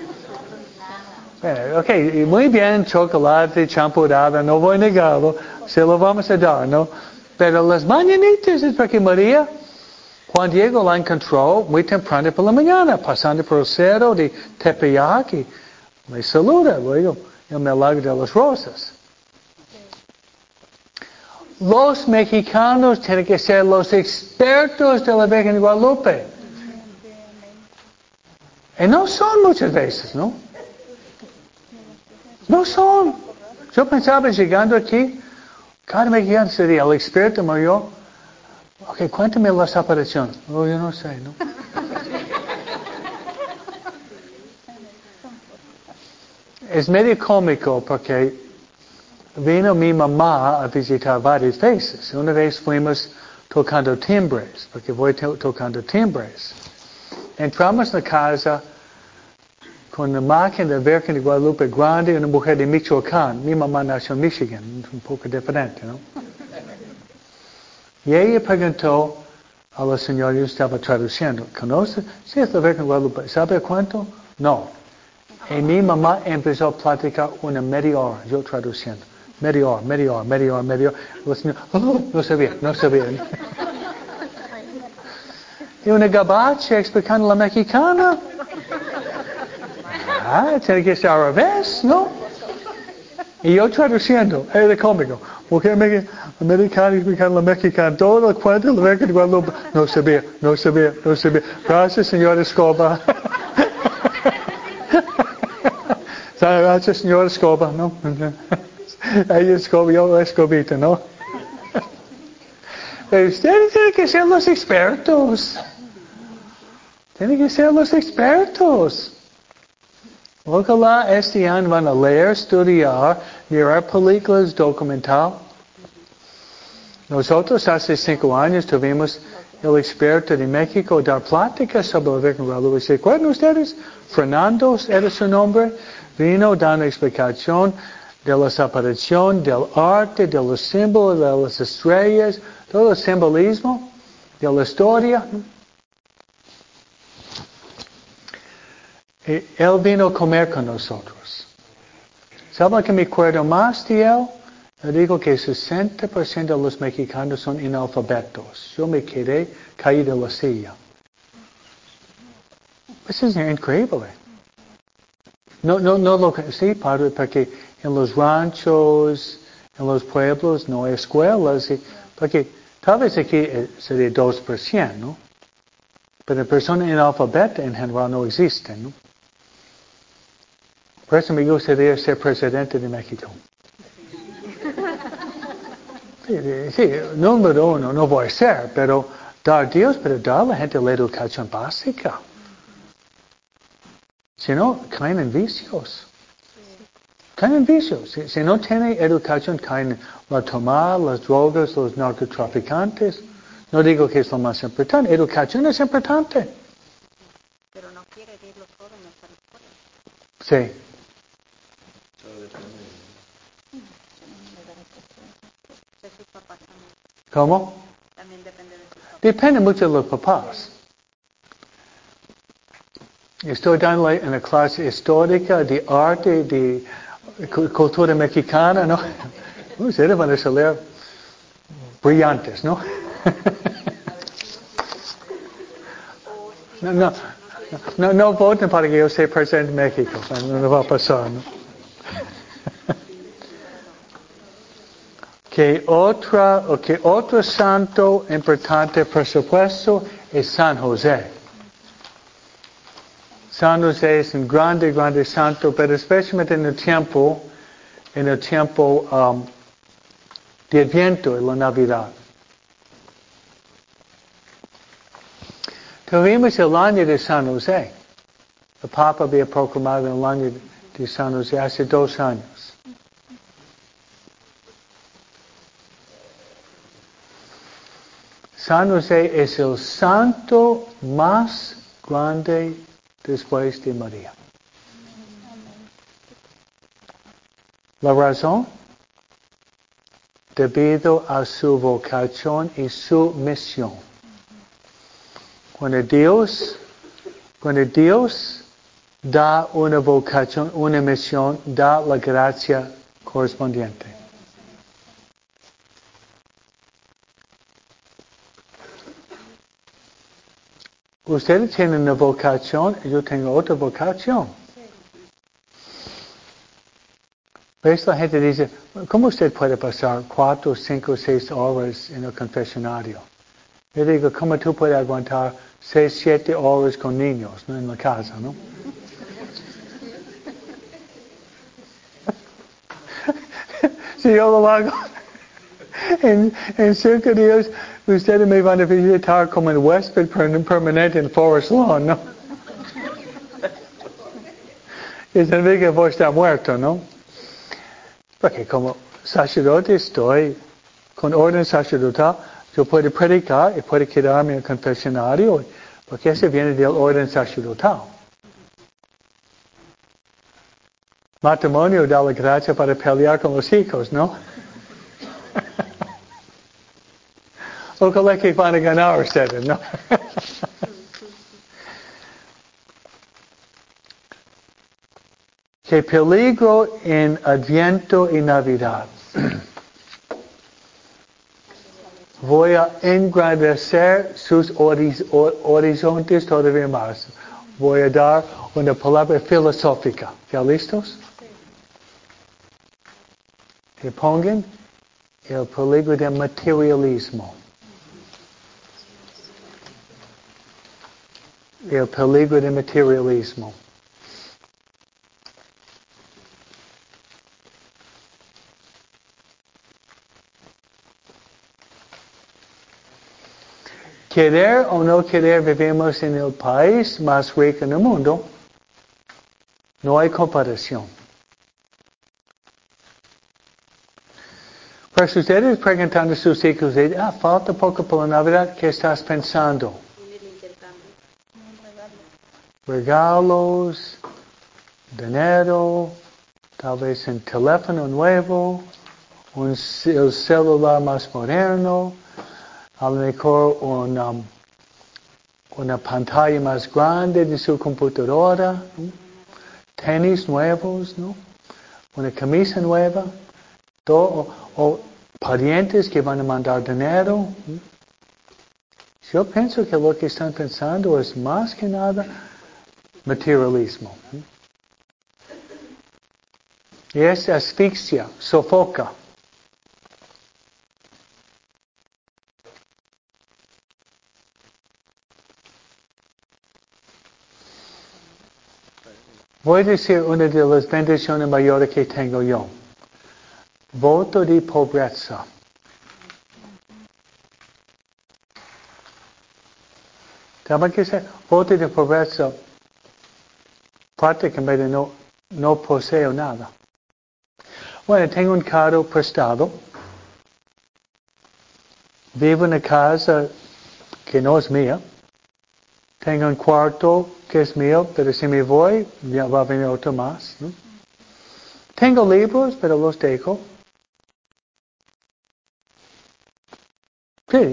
Ok, muy bien, chocolate, champurrado, no voy a negarlo, se lo vamos a dar, ¿no? Pero las mañanitas es porque María, Juan Diego la encontró muy temprano por la mañana, pasando por el cerro de Tepeyac y le saluda, luego el milagro de las rosas. Los mexicanos tienen que ser los expertos de la Virgen de Guadalupe. Y no son muchas veces, ¿no? No son. Yo pensaba llegando aquí, cada mexicano sería el experto mayor. Ok, cuéntame las apariciones. Oh, yo no sé, ¿no? Es medio cómico porque vino mi mamá a visitar varias veces. Una vez fuimos tocando timbres, porque voy tocando timbres. Entramos en la casa con la máquina de Virgen de Guadalupe grande y una mujer de Michoacán. Mi mamá nació en Michigan, un poco diferente, ¿no? Y ella preguntó a la señora, yo estaba traduciendo, ¿conoce? Sí, es la Virgen de Guadalupe. ¿Sabe cuánto? No. Y mi mamá empezó a platicar una media hora, yo traduciendo. Media hora. La señora, oh, no sabía. Y una gabacha explicando la mexicana. Tiene que ser al revés, ¿no? Y yo traduciendo, era cómico. Mujer americana explicando la mexicana, todo el cuento de la Virgen de Guadalupe. No sabía. Gracias, señora Escoba. Gracias, señora Escoba, ¿no? Ella Escoba, yo Escobita, ¿no? Pero ustedes tienen que ser los expertos. Ojalá este año van a leer, estudiar, mirar películas documental. Nosotros hace 5 años tuvimos el experto de México dar pláticas sobre la Virgen de Guadalupe. ¿Se acuerdan ustedes? Fernando era su nombre. Vino dando explicación de la aparición, del arte, de los símbolos, de las estrellas, todo el simbolismo de la historia. Y él vino a comer con nosotros. ¿Saben lo que me acuerdo más de él? Él dijo que 60% de los mexicanos son analfabetos. Yo me quedé caído de la silla. Eso es increíble. No, sí, padre, porque en los ranchos, en los pueblos, no hay escuelas. Porque tal vez aquí sería 2%, ¿no? Pero personas analfabetas en general no existen, ¿no? Por eso me gustaría ser presidente de México. Sí, número uno, no voy a ser, pero dar Dios, pero dar a la gente la educación básica. Si no, caen en vicios. Caen en vicios. Si no tienen educación, caen en la tomar, las drogas, los narcotraficantes. No digo que es lo más importante. Educación es importante. Pero no quiere ir los jóvenes a la escuela. Sí. De sus papás también. ¿Cómo? También depende de sus papás. Depende mucho de los papás. Estoy dando en la clase histórica de arte, de cultura mexicana, ¿no? Ustedes van a salir brillantes, ¿no? No voten para que yo sea presidente de México. No va a pasar, ¿no? Que otro santo importante, por supuesto, es San José. San José es un grande santo, pero especialmente en el tiempo de Adviento, en la Navidad. Tuvimos el año de San José. El Papa había proclamado el año de San José hace 2 años. San José es el santo más grande después de María. La razón, debido a su vocación y su misión. Cuando Dios da una vocación, una misión, da la gracia correspondiente. Ustedes tienen una vocación y yo tengo otra vocación. ¿Ves? La gente dice, ¿cómo usted puede pasar 4, 5, 6 horas en el confesionario? Yo digo, ¿cómo tú puedes aguantar 6, 7 horas con niños, ¿no? En la casa, ¿no? Si yo lo hago en 5 días, ustedes me van a visitar como en huésped permanente en Forest Lawn, ¿no? Y significa que voy a estar muerto, ¿no? Porque como sacerdote estoy con orden sacerdotal, yo puedo predicar y puedo quedarme en el confesionario, porque eso viene del orden sacerdotal. Matrimonio da la gracia para pelear con los hijos, ¿no? Ojalá que van a ganar ustedes, ¿no? ¿Qué peligro en Adviento y Navidad? Voy a engrandecer sus horizontes todavía más. Voy a dar una palabra filosófica. ¿Ya listos? Que pongan el peligro del materialismo. El peligro del materialismo. Querer o no querer, vivimos en el país más rico en el mundo. No hay comparación. Pues ustedes preguntando a sus hijos, falta poco para la Navidad, ¿qué estás pensando? En el intercambio. Regalos, dinero, tal vez un teléfono nuevo, el celular más moderno, a lo mejor una pantalla más grande de su computadora, ¿no? Tenis nuevos, ¿no? Una camisa nueva, o parientes que van a mandar dinero. ¿No? Yo pienso que lo que están pensando es más que nada materialismo. ¿No? Y es asfixia, sofoca. Voy a decir una de las bendiciones mayores que tengo yo. Voto de pobreza. ¿Saben qué es? Voto de pobreza. Prácticamente no poseo nada. Bueno, tengo un carro prestado. Vivo en una casa que no es mía. Tengo un cuarto que es mío, pero si me voy, ya va a venir otro más, ¿no? Tengo libros, pero los dejo. Sí,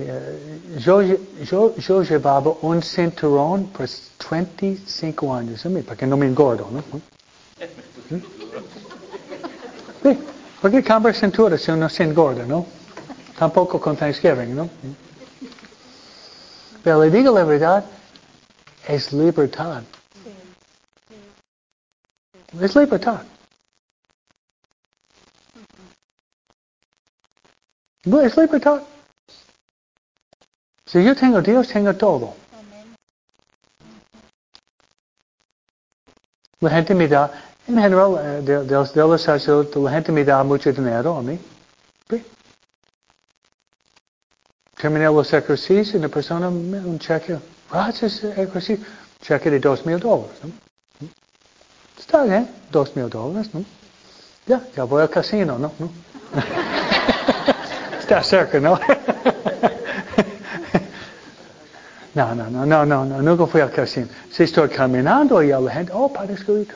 yo llevaba un cinturón por 25 años, porque no me engordo, ¿no? Sí, porque cambia cintura si uno se engorda, ¿no? Tampoco con Thanksgiving, ¿no? Pero le digo la verdad, es libertad. Es libertad. No, es libertad. Si yo tengo Dios, tengo todo. La gente me da, en general, de los sacerdotes, la gente me da mucho dinero a mí. ¿Sí? Terminé los ejercicios y la persona me da un cheque. Gracias, ejercicio. Cheque de $2,000, ¿no? Está bien, $2,000, ¿no? Ya voy al casino, ¿no? Está cerca, ¿no? No, nunca fui al casino. Si estoy caminando y a la gente, Padre Escondido.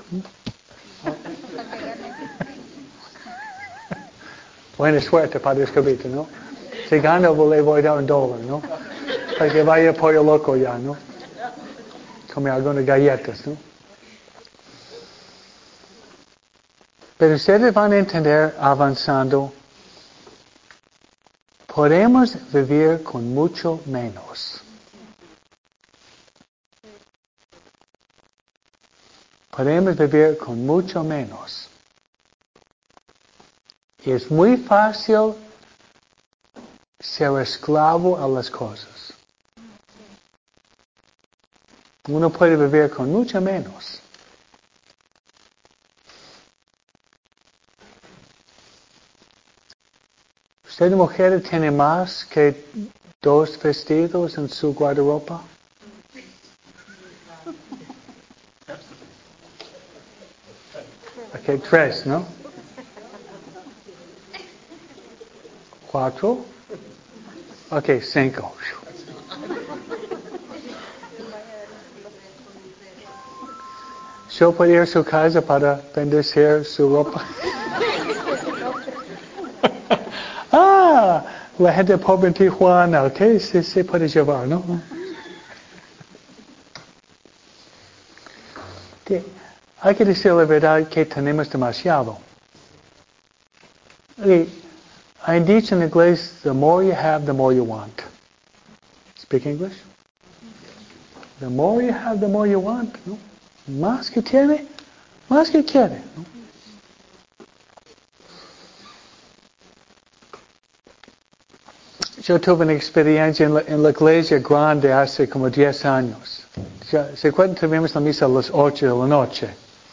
Buena suerte, Padre Escondido, ¿no? Si gano, le voy a dar $1, ¿no? Para que vaya pollo loco ya, ¿no? Come algunas galletas, ¿no? Pero ustedes van a entender avanzando. Podemos vivir con mucho menos. Podemos vivir con mucho menos. Y es muy fácil ser esclavo a las cosas. Uno puede vivir con mucho menos. ¿Usted, mujer, tiene más que 2 vestidos en su guardarropa? Ok, 3, ¿no? 4. Ok, 5. Yo puedo ir a su casa para bendecir su ropa. La gente pobre en Tijuana, ok, se puede llevar, ¿no? Hay que decir la verdad que tenemos demasiado. Y hay dicho en inglés, the more you have, the more you want. Speak English? The more you have, the more you want, ¿no? Más que tiene, más que quiere, ¿no? Yo tuve una experiencia en la iglesia grande hace como 10 años. ¿Se acuerdan? Tuvimos la misa a las 8 de la noche.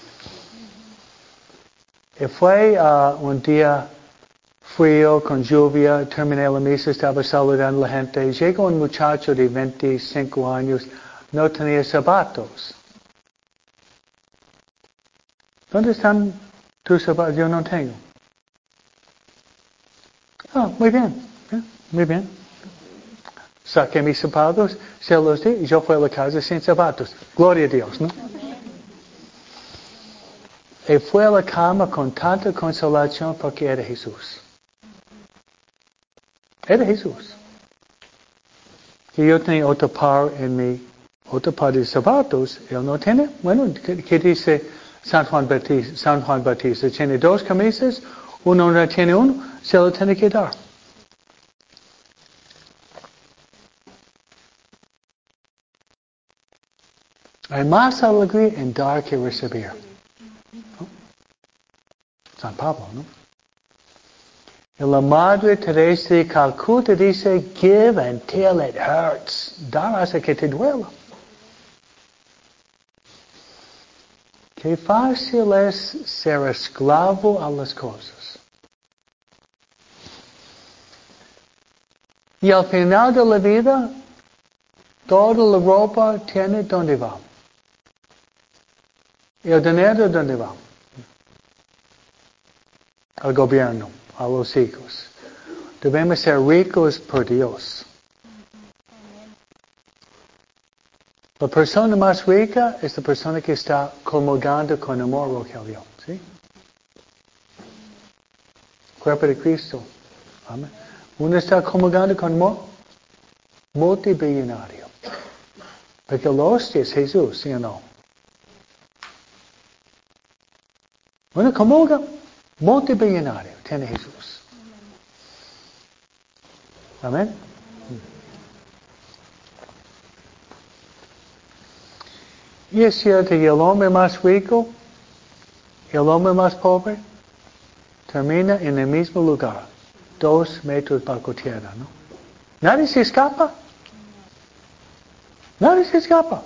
Y fue un día frío, con lluvia, terminé la misa, estaba saludando a la gente. Llegó un muchacho de 25 años, no tenía zapatos. ¿Dónde están tus zapatos? Yo no tengo. Muy bien, muy bien. Saqué mis zapatos, se los di y yo fui a la casa sin zapatos. Gloria a Dios, ¿no? Y fue a la cama con tanta consolación porque era Jesús. Era Jesús. Y yo tenía otro par de zapatos. Él no tiene. Bueno, ¿qué dice San Juan Bautista? Tiene 2 camisas, uno no tiene uno, se lo tiene que dar. Hay más alegría en dar que recibir. ¿No? San Pablo, ¿no? Y la Madre Teresa de Calcuta dice, give until it hurts. Dar hasta que te duela. Qué fácil es ser esclavo a las cosas. Y al final de la vida, toda la ropa tiene dónde va. ¿Y el dinero dónde va? Al gobierno, a los hijos. Debemos ser ricos por Dios. La persona más rica es la persona que está comulgando con amor, Rogelio. ¿Sí? Cuerpo de Cristo. Amén. Uno está comulgando con amor multibillonario. Porque la hostia es Jesús, ¿sí o no? Uno comulga multibillonario, tiene Jesús. Amén. Y es cierto que el hombre más rico y el hombre más pobre termina en el mismo lugar, 2 metros bajo tierra, ¿no? Nadie se escapa. Nadie se escapa.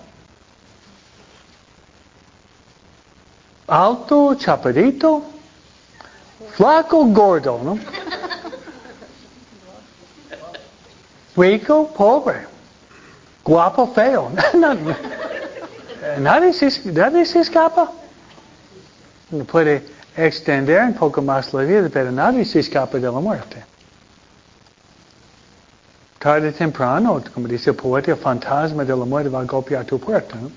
Alto, chaparrito, flaco, gordo, ¿no? Rico, pobre, guapo, feo. Nadie se escapa. Uno puede extender un poco más la vida, pero nadie se escapa de la muerte. Tarde o temprano, como dice el poeta, el fantasma de la muerte va a golpear tu puerta, ¿no?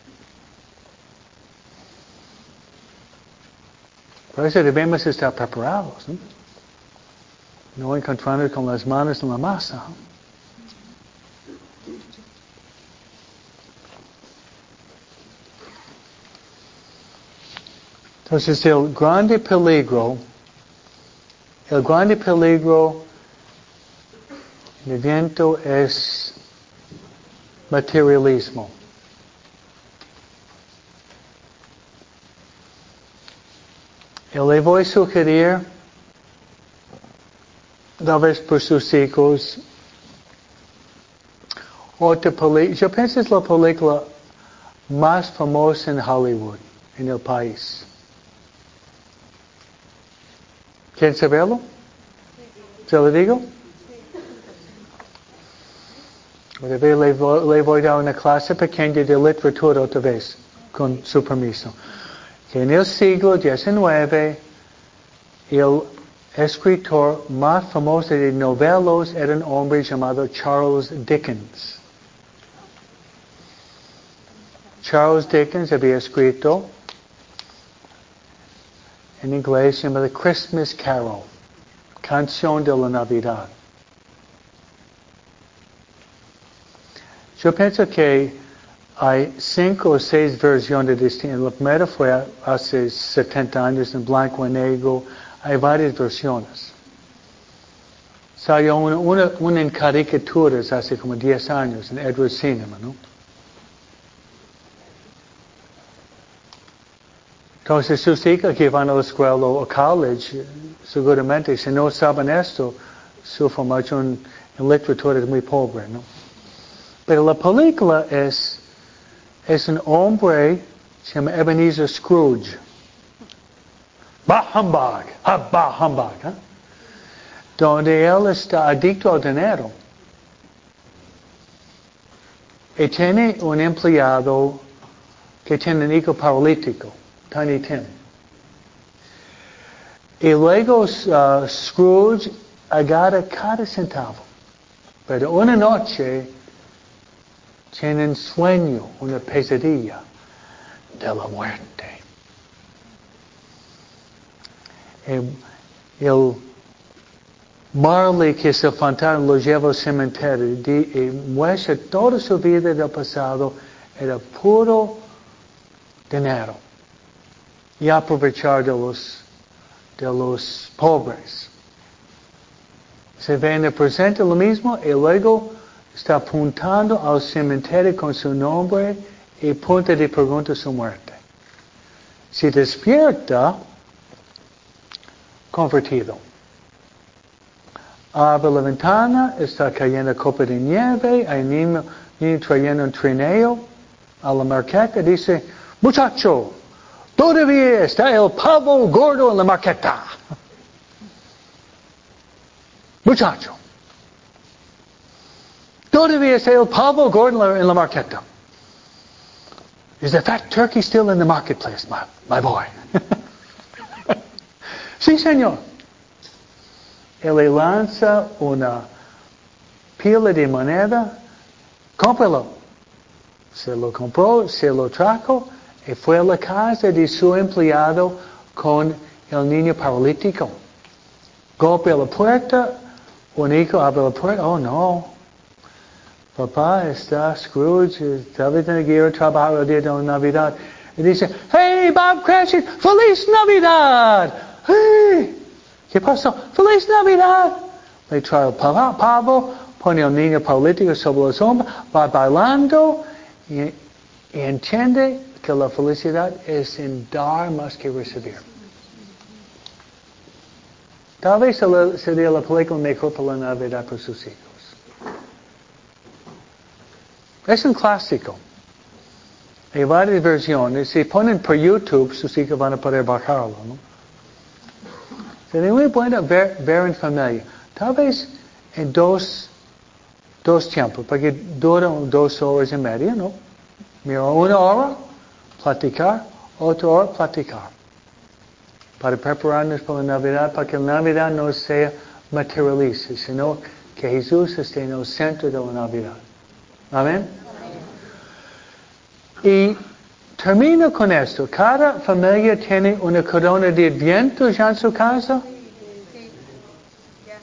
Por eso debemos estar preparados, ¿no? No encontrarnos con las manos en la masa. Entonces el grande peligro del viento es materialismo. Yo le voy a sugerir, tal vez por sus hijos, otra película. Yo pienso que es la película más famosa en Hollywood, en el país. ¿Quieren saberlo? ¿Se lo digo? Le voy a dar una clase pequeña de literatura otra vez, con su permiso. Que en el siglo XIX, el escritor más famoso de novelas era un hombre llamado Charles Dickens. Charles Dickens había escrito en inglés llamado Christmas Carol, canción de la Navidad. Yo pienso que hay 5 o 6 versiones distintas. La primera fue hace 70 años en blanco y negro. Hay varias versiones. Salió una en caricaturas hace como 10 años en Edward Cinema, ¿no? Entonces sus hijos que van a la escuela o a college, seguramente si no saben esto, su formación en literatura es muy pobre, ¿no? Pero la película es un hombre, se llama Ebenezer Scrooge. Bah humbug, ¿eh? Donde él está adicto al dinero. Y tiene un empleado que tiene un hijo paralítico, Tiny Tim. Y luego Scrooge agarra cada centavo. Pero una noche tiene un sueño, una pesadilla de la muerte. El Marley, que es el fantasma, lo lleva al cementerio y muestra toda su vida del pasado era puro dinero y aprovechar de los pobres. Se ve en el presente lo mismo y luego está apuntando al cementerio con su nombre y punto de pregunta su muerte. Si despierta, convertido. Abre la ventana, está cayendo copa de nieve, hay niño trayendo un trineo a la marqueta, dice, muchacho, todavía está el pavo gordo en la marqueta. Muchacho, todavía está el pavo gordo en la marqueta. Is the fat turkey still in the marketplace, my boy? Sí, señor. Él le lanza una pila de moneda, cómpralo. Se lo compró, se lo trajo y fue a la casa de su empleado con el niño paralítico. Golpea la puerta, un hijo abre la puerta, oh no. Papá está Scrooge, todavía tiene que ir a trabajar el día de la Navidad. Y dice, hey Bob Cratchit, ¡Feliz Navidad! Hey, ¿qué pasó? ¡Feliz Navidad! Le trae el pavo, pone el niño paralítico sobre los hombros, va bailando y entiende que la felicidad es en dar más que recibir. Tal vez sería la película mejor para la Navidad para sus hijos. Es un clásico. Hay varias versiones. Si ponen por YouTube, sus hijos van a poder bajarlo, ¿no? Sería muy bueno ver en familia. Tal vez en dos tiempos, porque dura 2 horas y media, ¿no? Mira, 1 hora, platicar, 8 horas, platicar. Para prepararnos para la Navidad, para que la Navidad no sea materialista, sino que Jesús esté en el centro de la Navidad. Amén. Y termino con esto. Cada familia tiene una corona de Adviento ya en su casa. Sí, ya.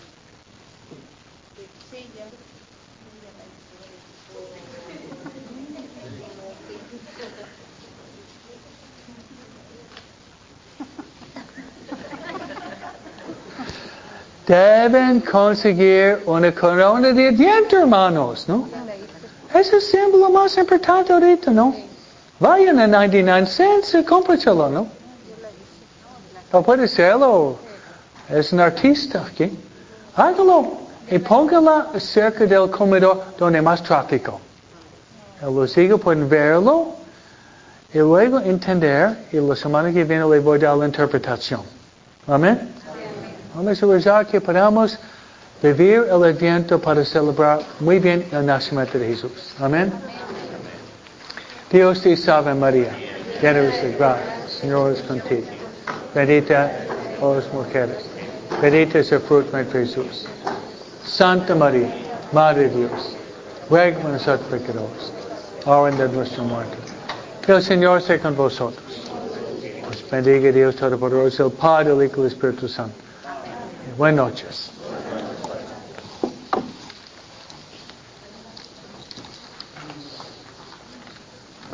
Sí, ya. Deben conseguir una corona de Adviento, hermanos, ¿no? Ese es el símbolo más importante ahorita, ¿no? Vayan a 99 cents y cómprenselo, ¿no? No puede serlo. Es un artista aquí. Hágalo. Y póngala cerca del comedor donde hay más tráfico. Los hijos pueden verlo y luego entender. Y la semana que viene le voy a dar la interpretación. Amén. Vamos a rezar que podamos vivir el Adviento para celebrar muy bien el nacimiento de Jesús. Amén. Dios te salve María, llena eres de gracia, el Señor es contigo. Bendita todas las mujeres, bendito es el fruto de Jesús. Santa María, Madre de Dios, ruega por nosotros pecadores, ahora y en nuestra muerte. Que el Señor esté con vosotros. Pues bendiga Dios Todopoderoso, el Padre, el Hijo y el Espíritu Santo. Buenas noches.